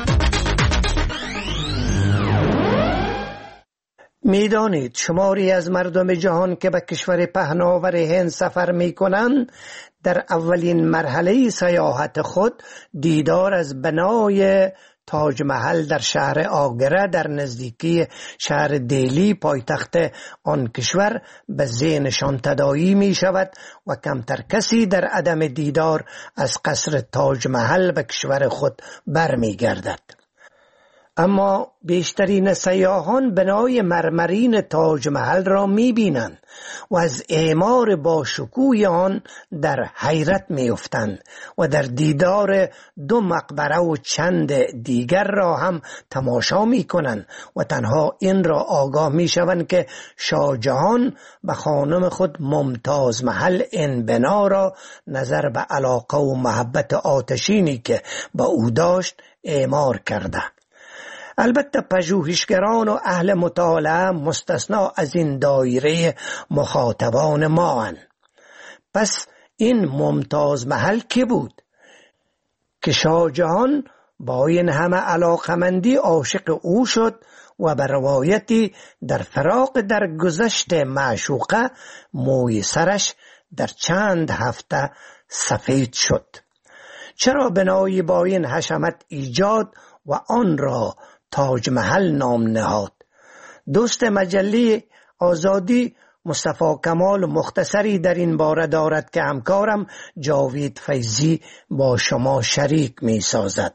میدانید شماری از مردم جهان که به کشور پهناور هند سفر می کنند در اولین مرحله سیاحت خود دیدار از بنای تاج محل در شهر آگره در نزدیکی شهر دهلی پایتخت آن کشور به ذهنشان تداعی می شود و کمتر کسی در عدم دیدار از قصر تاج محل به کشور خود برمی گردد. اما بیشترین سیاحان بنای مرمرین تاج محل را می بینند و از اعمار با شکوه آن در حیرت می افتند و در دیدار 2 مقبره و چند دیگر را هم تماشا می کنند و تنها این را آگاه می شوند که شاه جهان به خانم خود ممتاز محل این بنا را نظر به علاقه و محبت آتشینی که به او داشت اعمار کرده. البته پژوهشگران و اهل مطالعه مستثنا از این دایره مخاطبان ما اند. پس این ممتاز محل کی بود که شاه جهان با این همه علاقمندی عاشق او شد و به روایتی در فراق در گذشت معشوقه موی سرش در چند هفته سفید شد؟ چرا بنایی با این حشمت ایجاد و آن را تاج محل نام نهاد؟ دوست مجله آزادی مصطفی کمال مختصری در این باره دارد که همکارم جاوید فیضی با شما شریک می سازد.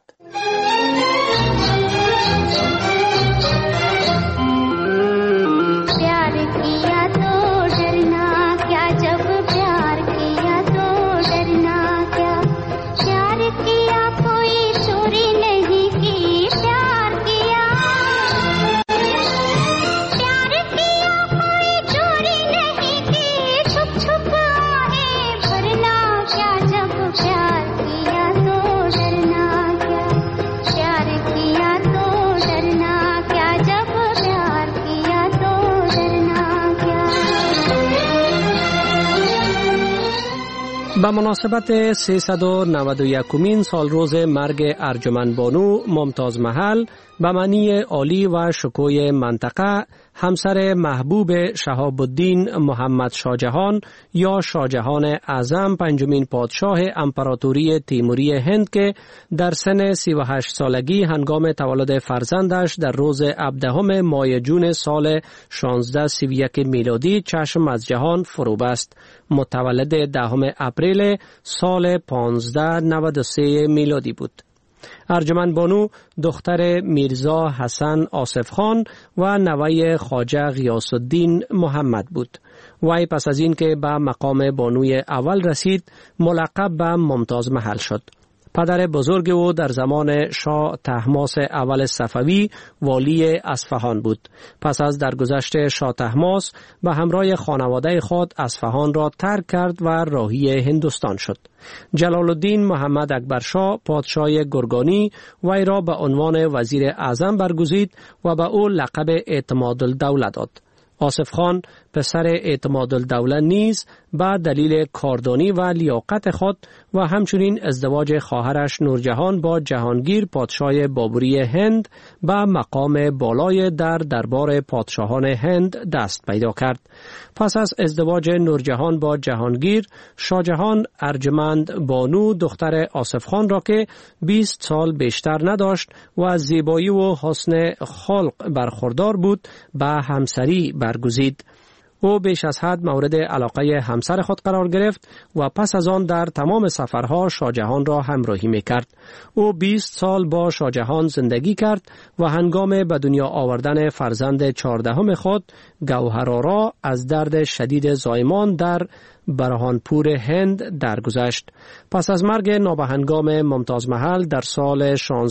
به مناسبت 391مین سال روز مرگ ارجمند بانو ممتاز محل به معنی عالی و شکوه منطقه، همسر محبوب شهاب الدین محمد شاهجهان یا شاهجهان اعظم پنجمین پادشاه امپراتوری تیموری هند که در سن 38 سالگی هنگام تولد فرزندش در روز 17 ماه جون سال 1631 میلادی چشم از جهان فرو بست، متولد 10 اپریل سال 1593 میلادی بود. ارجمند بانو دختر میرزا حسن آصف خان و نوه خواجه غیاث الدین محمد بود. وی پس از این که به مقام بانوی اول رسید ملقب به ممتاز محل شد. پدر بزرگ او در زمان شاه طهماسپ اول صفوی والی اصفهان بود. پس از درگذشت شاه طهماسپ به همراه خانواده خود اصفهان را ترک کرد و راهی هندوستان شد. جلال الدین محمد اکبر شاه پادشاه گرگانی وی را به عنوان وزیر اعظم برگزید و به او لقب اعتمادالدوله داد. آصف خان پسر اعتمادالدوله نیز به دلیل کاردانی و لیاقت خود و همچنین ازدواج خواهرش نورجهان با جهانگیر پادشاه بابری هند به مقام بالای در دربار پادشاهان هند دست پیدا کرد. پس از ازدواج نورجهان با جهانگیر، شاهجهان ارجمند بانو دختر آصف خان را که 20 سال بیشتر نداشت و از زیبایی و حسن خلق برخوردار بود به همسری برگزید. او بیش از حد مورد علاقه همسر خود قرار گرفت و پس از آن در تمام سفرها شاهجهان را همراهی می‌کرد. او 20 سال با شاهجهان زندگی کرد و هنگام به دنیا آوردن فرزند 14 خود گوهرآرا از درد شدید زایمان در برهانپور هند درگذشت. پس از مرگ نابهنگام ممتاز محل در سال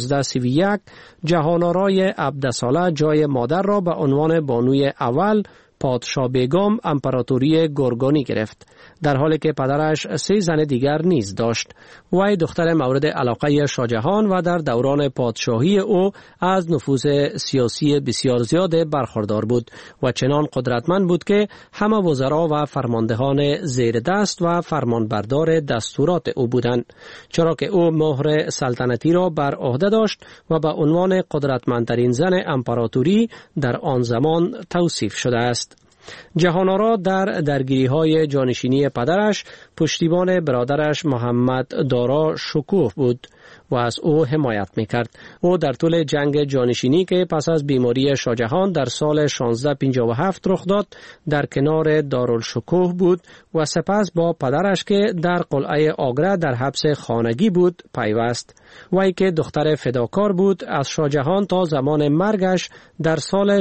1631 جهانآرای عبدالصالح جای مادر را به عنوان بانوی اول پادشاه بیگم امپراتوری گرگانی گرفت، در حالی که پدرش 3 زن دیگر نیز داشت. وی دختر مورد علاقه شاهجهان و در دوران پادشاهی او از نفوذ سیاسی بسیار زیاد برخوردار بود و چنان قدرتمند بود که همه وزرا و فرماندهان زیر دست و فرمانبردار دستورات او بودند، چرا که او مهر سلطنتی را بر عهده داشت و به عنوان قدرتمندترین زن امپراتوری در آن زمان توصیف شده است. جهانآرا در درگیری‌های جانشینی پدرش پشتیبان برادرش محمد دارا شکوه بود و از او حمایت می‌کرد. او در طول جنگ جانشینی که پس از بیماری شاهجهان در سال 1657 رخ داد در کنار دارالشکوه بود و سپس با پدرش که در قلعه آگره در حبس خانگی بود پیوست. وی که دختر فداکار بود از شاهجهان تا زمان مرگش در سال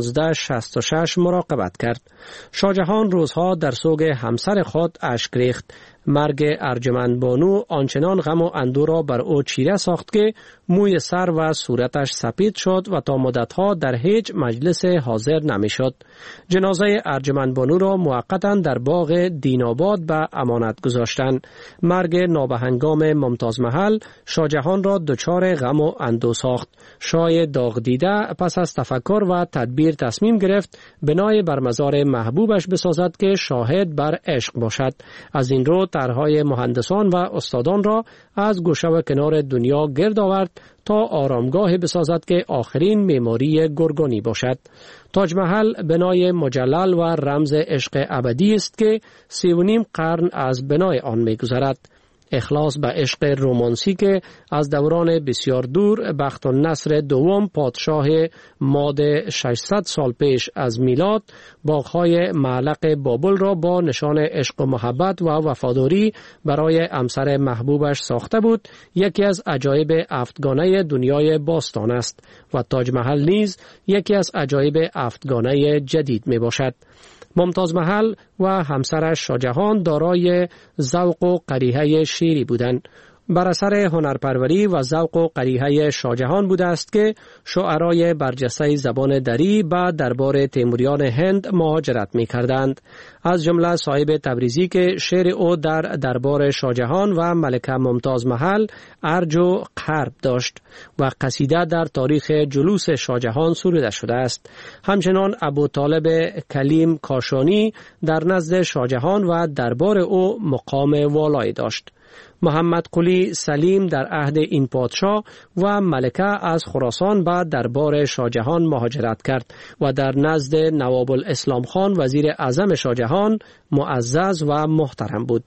1666 مراقبت کرد. شاهجهان روزها در سوگ همسر خود اشک ریخت. مرگ ارجمند بانو آنچنان غم و اندوه را بر او چیره ساخت که موی سر و صورتش سپید شد و تا مدتها در هیچ مجلس حاضر نمی شد. جنازه ارجمند بانو را موقتا در باغ دیناباد به امانت گذاشتند. مرگ نابهنگام ممتاز محل شاهجهان را دچار غم و اندوه ساخت. شاه داغ دیده پس از تفکر و تدبیر تصمیم گرفت بنای بر مزار محبوبش بسازد که شاهد بر عشق باشد. از این رو طرحهای مهندسان و استادان را از گوشه و کنار دنیا گرد آورد تا آرامگاه بسازد که آخرین معماری گرگانی باشد. تاج محل بنای مجلل و رمز عشق ابدی است که 3.5 قرن از بنای آن می‌گذرد. اخلاص به عشق رومانسی که از دوران بسیار دور بخت النصر دوم پادشاه ماد 600 سال پیش از میلاد باغ‌های معلق بابل را با نشان عشق و محبت و وفاداری برای همسر محبوبش ساخته بود، یکی از عجایب 7گانه دنیای باستان است و تاج محل نیز یکی از عجایب 7گانه جدید می باشد. ممتاز محل و همسرش شاهجهان دارای ذوق و قریحه شیری بودند. بر اثر هنرپروری و ذوق و قریحه شاهجهان بوده است که شاعرای برجسته زبان دری به دربار تیموریان هند مهاجرت می کردند. از جمله صاحب تبریزی که شعر او در دربار شاهجهان و ملکه ممتاز محل ارج و قرب داشت و قصیده در تاریخ جلوس شاهجهان سروده شده است. همچنان ابوطالب کلیم کاشانی در نزد شاهجهان و دربار او مقام والایی داشت. محمد قلی سلیم در عهد این پادشاه و ملکه از خراسان به دربار شاهجهان مهاجرت کرد و در نزد نواب الاسلام خان وزیر اعظم شاهجهان معزز و محترم بود.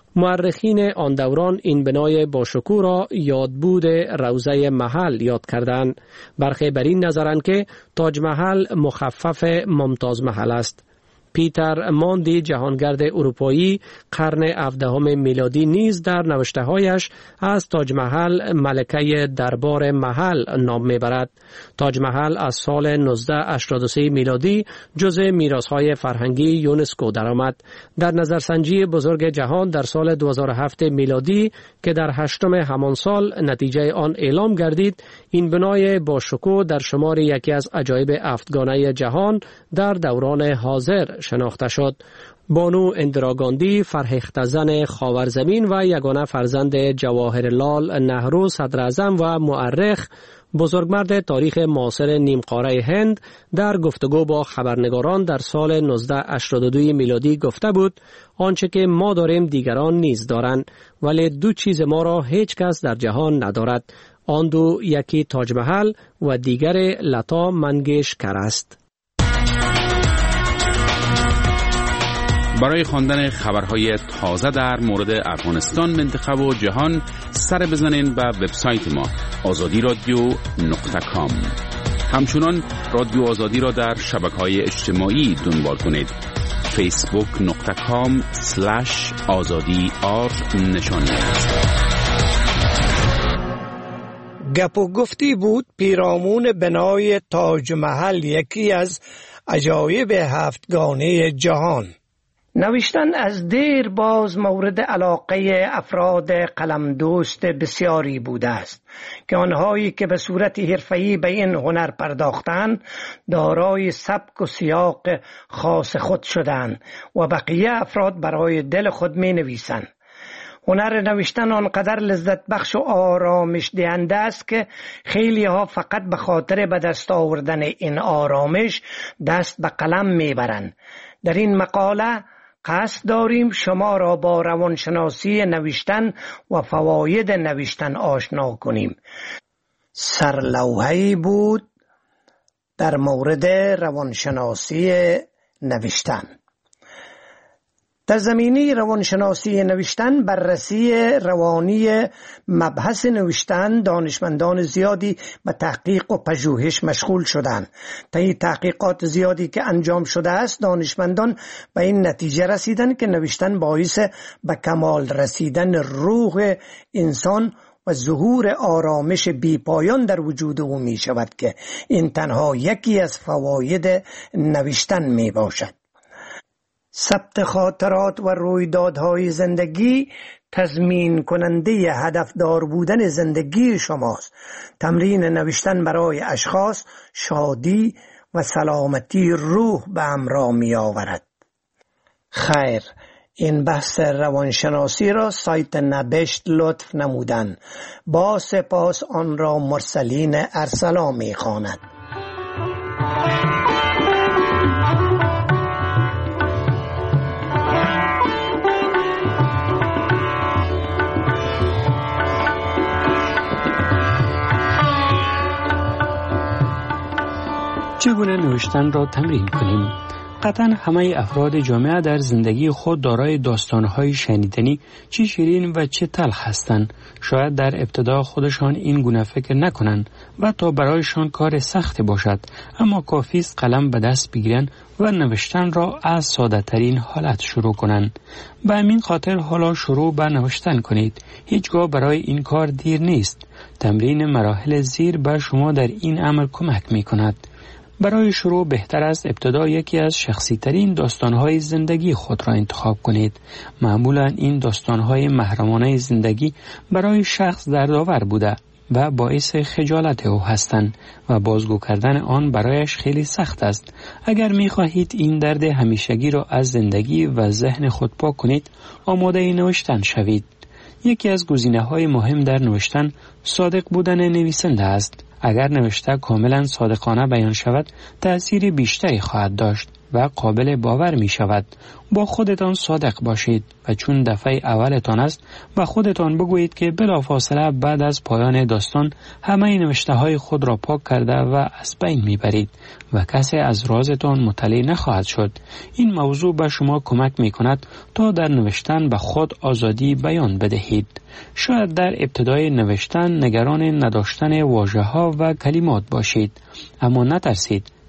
مورخین آن دوران این بنای باشکوه را یادبود روضه محل یاد کردند. برخی بر این نظرند که تاج محل مخفف ممتاز محل است. پیتر ماندی جهانگرد اروپایی قرن 17 میلادی نیز در نوشته‌هایش از تاج محل ملکه دربار محل نام میبرد. تاج محل از سال 1983 میلادی جزء میراث‌های فرهنگی یونسکو درآمد. در نظرسنجی بزرگ جهان در سال 2007 میلادی که در 8 همان سال نتیجه آن اعلام گردید، این بنای با شکوه در شمار یکی از عجایب 7گانه جهان در دوران حاضر شناخته شد. بانو اندرا گاندی، فرهیخته زن خاورزمین و یگانه فرزند جواهرلال نهرو صدر اعظم و مورخ، بزرگمرد تاریخ معاصر نیمقاره هند، در گفتگو با خبرنگاران در سال 1982 میلادی گفته بود: آنچه که ما داریم دیگران نیز دارند، ولی دو چیز ما را هیچ کس در جهان ندارد. آن دو یکی تاج محل و دیگر لتا منگیشکر است. برای خواندن خبرهای تازه در مورد افغانستان، منطقه و جهان سر بزنین به وبسایت ما azadi.radio.com. همچنان رادیو آزادی را در شبکه‌های اجتماعی دنبال کنید. facebook.com/azadi_r نشانی است. گپ و گفتی بود پیرامون بنای تاج محل، یکی از عجایب 7گانه جهان. نوشتن از دیر باز مورد علاقه افراد قلمدوست بسیاری بوده است که آنهایی که به صورت حرفه‌ای به این هنر پرداختند دارای سبک و سیاق خاص خود شدند و بقیه افراد برای دل خود می نویسند. هنر نوشتن آنقدر لذت بخش و آرامش دهنده است که خیلی ها فقط به خاطر به دست آوردن این آرامش دست به قلم میبرند. در این مقاله قصد داریم شما را با روانشناسی نوشتن و فواید نوشتن آشنا کنیم. سرلوحه‌ای بود در مورد روانشناسی نوشتن. در زمینه روانشناسی نوشتن، بررسی روانی مبحث نوشتن، دانشمندان زیادی به تحقیق و پژوهش مشغول شدند. طی تحقیقات زیادی که انجام شده است، دانشمندان به این نتیجه رسیدند که نوشتن باعث به کمال رسیدن روح انسان و ظهور آرامش بیپایان در وجود او می شود که این تنها یکی از فواید نوشتن می باشد. ثبت خاطرات و رویدادهای زندگی تضمین کننده هدفدار بودن زندگی شماست. تمرین نوشتن برای اشخاص شادی و سلامتی روح به همراه می آورد. خیر، این بحث روانشناسی را سایت نبشت لطف نمودن. با سپاس آن را مرسلین ارسلا می خواند. چگونه نوشتن را تمرین کنیم؟ قطعا همه افراد جامعه در زندگی خود دارای داستانهای شنیدنی، چه شیرین و چه تلخ هستند. شاید در ابتدا خودشان این گونه فکر نکنند و تا برایشان کار سخت باشد، اما کافی است قلم به دست بگیرند و نوشتن را از ساده ترین حالت شروع کنند. به همین خاطر حالا شروع به نوشتن کنید. هیچگاه برای این کار دیر نیست. تمرین مراحل زیر به شما در این امر کمک می کند. برای شروع بهتر است ابتدا یکی از شخصی ترین داستانهای زندگی خود را انتخاب کنید. معمولا این داستانهای محرمانه زندگی برای شخص دردآور بوده و باعث خجالت او هستند و بازگو کردن آن برایش خیلی سخت است. اگر می خواهید این درد همیشگی را از زندگی و ذهن خود پاک کنید، آماده نوشتن شوید. یکی از گزینه‌های مهم در نوشتن صادق بودن نویسنده است. اگر نوشته کاملا صادقانه بیان شود، تأثیر بیشتری خواهد داشت و قابل باور می شود. با خودتان صادق باشید و چون دفعه اولتان است و خودتان بگویید که بلافاصله بعد از پایان داستان همه نوشته های خود را پاک کرده و از بین می برید و کسی از رازتان مطلع نخواهد شد. این موضوع به شما کمک می کند تا در نوشتن به خود آزادی بیان بدهید. شاید در ابتدای نوشتن نگران نداشتن واژه ها و کلمات باشید، اما نترسید.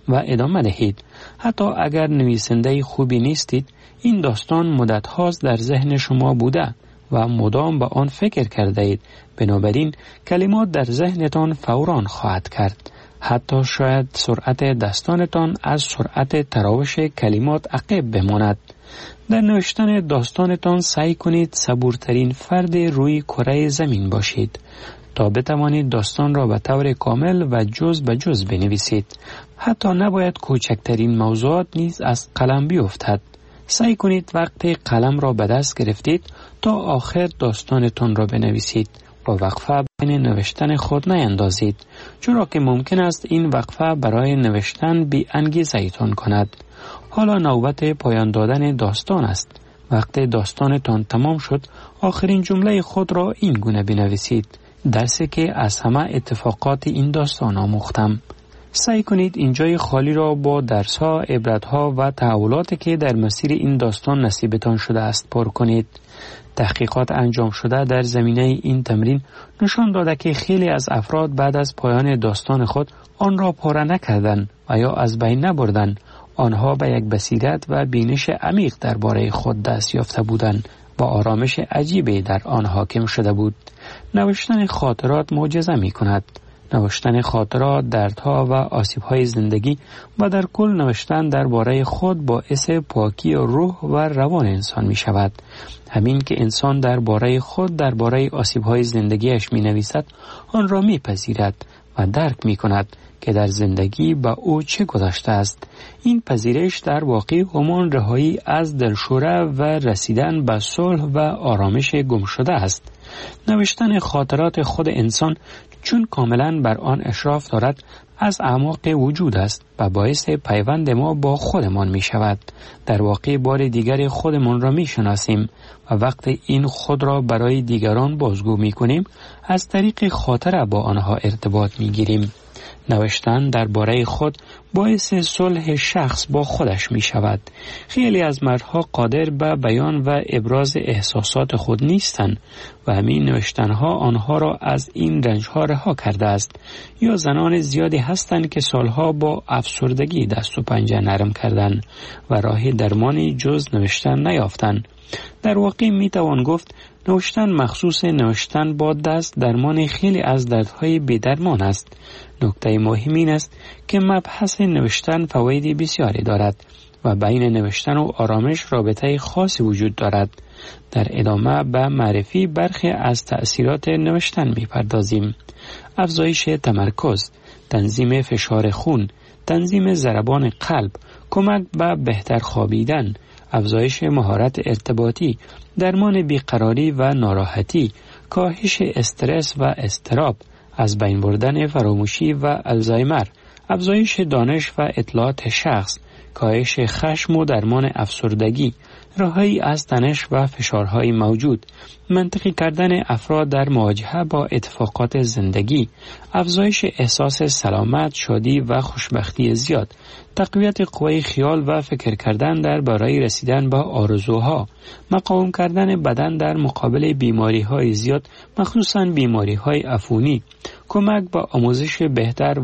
و ادامه دهید. حتی اگر نویسنده خوبی نیستید، این داستان مدت هاست در ذهن شما بوده و مدام به آن فکر کرده اید. بنابراین کلمات در ذهنتان فوراً خواهد کرد. حتی شاید سرعت داستانتان از سرعت تراوش کلمات عقب بماند. در نوشتن داستانتان سعی کنید صبورترین فرد روی کره زمین باشید تا بتوانید داستان را به طور کامل و جز به جز بنویسید. حتی نباید کوچکترین موضوعات نیز از قلم بیفتد. سعی کنید وقتی قلم را به دست گرفتید تا آخر داستانتان را بنویسید و وقفه بین نوشتن خود نیندازید، چرا که ممکن است این وقفه برای نوشتن بی انگیزه ایتان کند. حالا نوبت پایان دادن داستان است. وقتی داستانتان تمام شد، آخرین جمله خود را این گونه بنویسید: درسی که از همه اتفاقات این داستان آموختم. سعی کنید اینجای خالی را با درس‌ها، عبرت‌ها و تحولاتی که در مسیر این داستان نصیبتان شده است پر کنید. تحقیقات انجام شده در زمینه این تمرین نشان داده که خیلی از افراد بعد از پایان داستان خود آن را پاره نکردند و یا از بین نبردند. آنها به یک بصیرت و بینش عمیق درباره خود دست یافته بودند و آرامش عجیبی در آن حاکم شده بود. نوشتن خاطرات معجزه می کند. نوشتن خاطرات، دردها و آسیب‌های زندگی و در کل نوشتن درباره خود باعث پاکی روح و روان انسان می شود. همین که انسان درباره خود، درباره آسیب‌های زندگیش می نویسد، آن را می پذیرد و درک می کند که در زندگی با او چه گذشته است. این پذیرش در واقع همان رهایی از دلشوره و رسیدن به صلح و آرامش گم شده است. نوشتن خاطرات خود انسان چون کاملا بر آن اشراف دارد از اعماق وجود است و باعث پیوند ما با خودمان می شود. در واقع بار دیگر خودمان را می شناسیم و وقتی این خود را برای دیگران بازگو می کنیم از طریق خاطره با آنها ارتباط می گیریم. نوشتن درباره خود باعث صلح شخص با خودش می شود. خیلی از مردها قادر به بیان و ابراز احساسات خود نیستند و همین نوشتنها آنها را از این رنجها رها کرده است. یا زنان زیادی هستند که سالها با افسردگی دست و پنجه نرم کردند و راه درمانی جز نوشتن نیافتند. در واقع می توان گفت نوشتن مخصوص نوشتن با دست درمان خیلی از دردهای بی‌درمان است. نکته مهم این است که مبحث نوشتن فواید بسیاری دارد و بین نوشتن و آرامش رابطه خاصی وجود دارد. در ادامه به معرفی برخی از تأثیرات نوشتن می‌پردازیم. افزایش تمرکز، تنظیم فشار خون، تنظیم ضربان قلب، کمک به بهتر خوابیدن، افزایش مهارت ارتباطی، درمان بیقراری و ناراحتی، کاهش استرس و اضطراب، از بین بردن فراموشی و الزایمر، افزایش دانش و اطلاعات شخص، کاهش خشم و درمان افسردگی، رهایی از تنش و فشارهای موجود، منطقی کردن افراد در مواجهه با اتفاقات زندگی، افزایش احساس سلامت، شادی و خوشبختی زیاد، تقویت قوای خیال و فکر کردن در برای رسیدن به آرزوها، مقاوم کردن بدن در مقابل بیماری‌های زیاد، مخصوصاً بیماری‌های عفونی، کمک به آموزش بهتر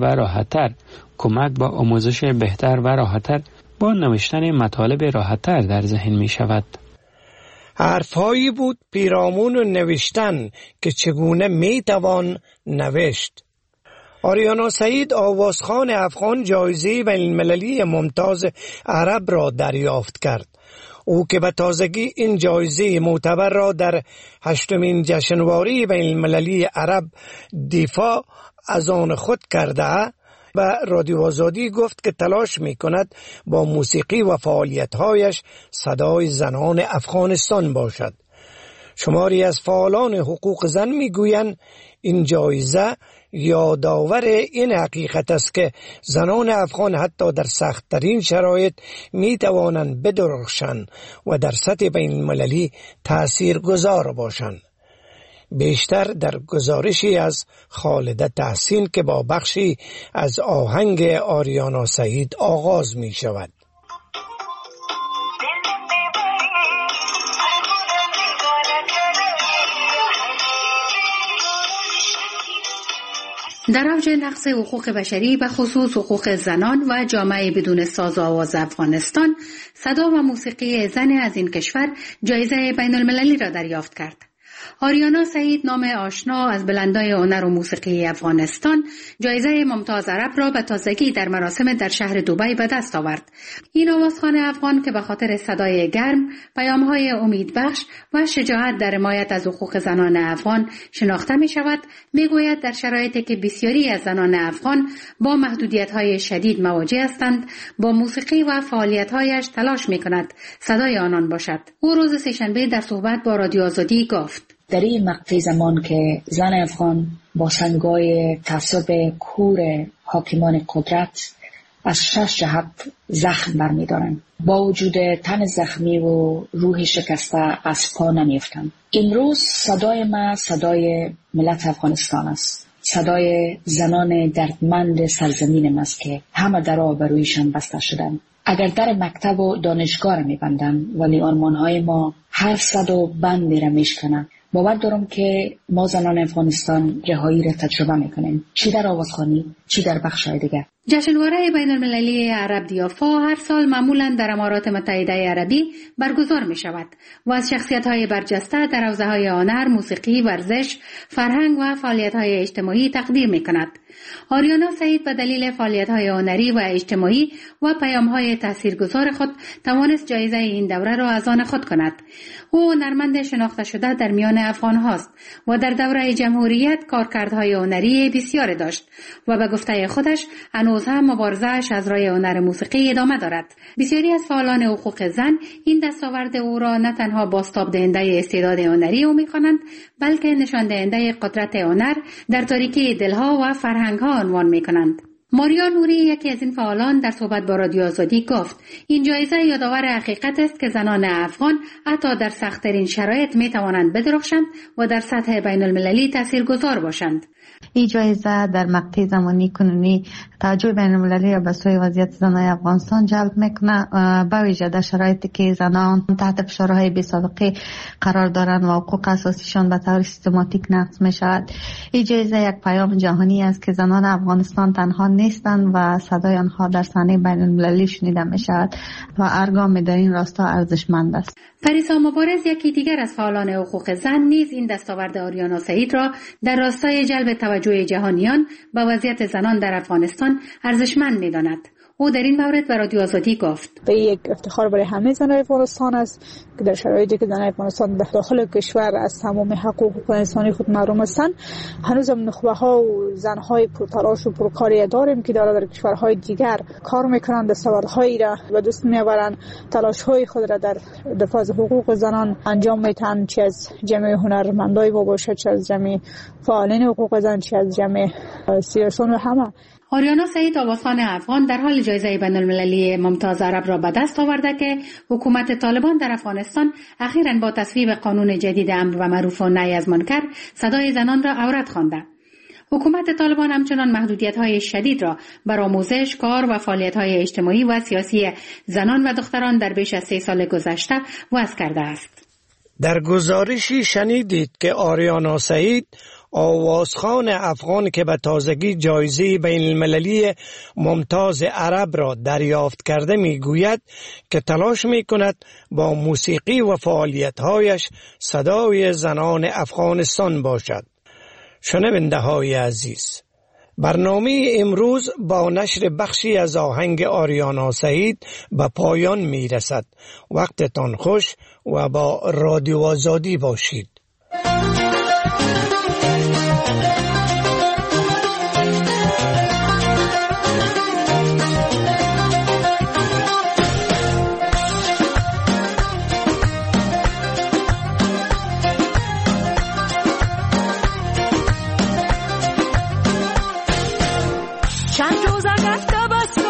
و راحت‌تر با نوشتن مطالب راحت‌تر در ذهن می شود. حرفهایی بود پیرامون و نوشتن که چگونه می توان نوشت. آریانا سعید آوازخوان افغان جایزه بین المللی ممتاز عرب را دریافت کرد. او که به تازگی این جایزه معتبر را در 8مین جشنواره بین المللی عرب دفاع از آن خود کرده و رادیو آزادی گفت که تلاش می کند با موسیقی و فعالیت‌هایش صدای زنان افغانستان باشد. شماری از فعالان حقوق زن می گویند این جایزه یادآور این حقیقت است که زنان افغان حتی در سخت‌ترین شرایط می توانند بدرخشند و در سطح بین المللی تأثیرگذار باشند. بیشتر در گزارشی از خالده تحسین که با بخشی از آهنگ آریانا سعید آغاز می شود. در اوج نقض حقوق بشری به خصوص حقوق زنان و جامعه بدون ساز و آواز افغانستان، صدا و موسیقی زن از این کشور جایزه بین المللی را دریافت کرد. آریانا سعید، نام آشنا از بلندای هنر و موسیقی افغانستان، جایزه ممتاز عرب را به تازگی در مراسم در شهر دبی به دست آورد. این آوازخوان افغان که به خاطر صدای گرم، پیام‌های امیدبخش و شجاعت در حمایت از حقوق زنان افغان شناخته می شود، می گوید در شرایطی که بسیاری از زنان افغان با محدودیت‌های شدید مواجه هستند، با موسیقی و فعالیت‌هایش تلاش می کند صدای آنان باشد. او روز سه‌شنبه در صحبت با رادیو آزادی گفت: در این مقطع زمان که زن افغان با سنگای تعصب کور حاکمان قدرت از 6 جهت زخم برمی‌دارند، با وجود تن زخمی و روح شکسته از پا نمی‌افتند. امروز صدای ما صدای ملت افغانستان است، صدای زنان دردمند سرزمین ما است که همه در آبرویشان بسته شدند. اگر در مکتب و دانشگاه را می‌بندند ولی آرمان‌های ما هر صد بند را می‌شکنند. باور دارم که ما زنان افغانستان رهایی را تجربه میکنیم، چی در آوازخوانی، چی در بخش‌های دیگر. جشنواره بین المللی عرب دیافا هر سال معمولاً در امارات متحده عربی برگزار می شود و از شخصیت‌های برجسته در حوزه‌های هنر، موسیقی، ورزش، فرهنگ و فعالیت‌های اجتماعی تقدیر می کند. آریانا سعید به دلیل فعالیت‌های هنری و اجتماعی و پیام‌های تاثیرگذار خود توانست جایزه این دوره را از آن خود کند. او هنرمند شناخته شده در میان افغان هاست و در دوره جمهوریت کارکردهای هنری بسیار داشت و به گفته خودش هنوز هم مبارزه‌اش از راه هنر موسیقی ادامه دارد. بسیاری از فعالان حقوق زن این دستاورد او را نه تنها بازتاب دهنده استعداد هنری او می‌خوانند، بلکه نشان دهنده قدرت هنر در تاریکی دلها و فرهنگ‌ها عنوان می‌کنند. ماریا نوری، یکی از این فعالان، در صحبت با رادیو آزادی گفت: این جایزه یادآور حقیقت است که زنان افغان حتی در سخت‌ترین شرایط می‌توانند بدرخشند و در سطح بین‌المللی تاثیرگذار باشند. این جایزه در مقطع زمانی کنونی توجه بین المللی را به سوی وضعیت زنان افغانستان جلب میکنه، به ویژه در شرایطی که زنان تحت فشارهای بی‌سابقه قرار دارند و حقوق اساسیشان به طور سیستماتیک نقض می شود. این جایزه یک پیام جهانی است که زنان افغانستان تنها نیستند و صدای آنها در صحنه بین المللی شنیده می شود و هر گام در این راستا ارزشمند است. پریسا مبارز، یکی دیگر از فعالان حقوق زن، نیز این دستاورد آریانا سعید را در راستای جلب توجه جهانیان به وضعیت زنان در افغانستان ارزشمند می‌داند. او در این مورد به رادیو آزادی گفت: به یک افتخار برای همه زنان افغانستان است که در شرایطی که زنان افغانستان در داخل کشور از تمام حقوق انسانی خود محروم هستند، هنوز هم نخبه‌ها و زن‌های پرتلاش و پرکاری داریم که در کشورهای دیگر کار می‌کنند، دستاوردهایی را به دست می‌آورند، تلاش‌های خود را در دفاع از حقوق زنان انجام می‌دهند، چه از جمع هنرمندای باشد، چه از جمع فعالین حقوق زن، چه از جمع سیاسیون و همه. آریانا سعید، آوازخوان افغان، در حال جایزه بین‌المللی ممتاز عرب را به دست آورده که حکومت طالبان در افغانستان اخیراً با تصویب قانون جدید امر و معروف و نهی از منکر صدای زنان را عورت خوانده. حکومت طالبان همچنان محدودیت‌های شدید را بر آموزش، کار و فعالیت‌های اجتماعی و سیاسی زنان و دختران در بیش از 3 سال گذشته وضع کرده است. در گزارشی شنیدید که آریانا سعید، آوازخوان افغان که به تازگی جایزه بین المللی ممتاز عرب را دریافت کرده، می گوید که تلاش می کند با موسیقی و فعالیت‌هایش صدای زنان افغانستان باشد. شنونده های عزیز، برنامه امروز با نشر بخشی از آهنگ آریانا سعید به پایان می رسد. وقتتان خوش و با رادیو آزادی باشید. چند روز اگر تبسم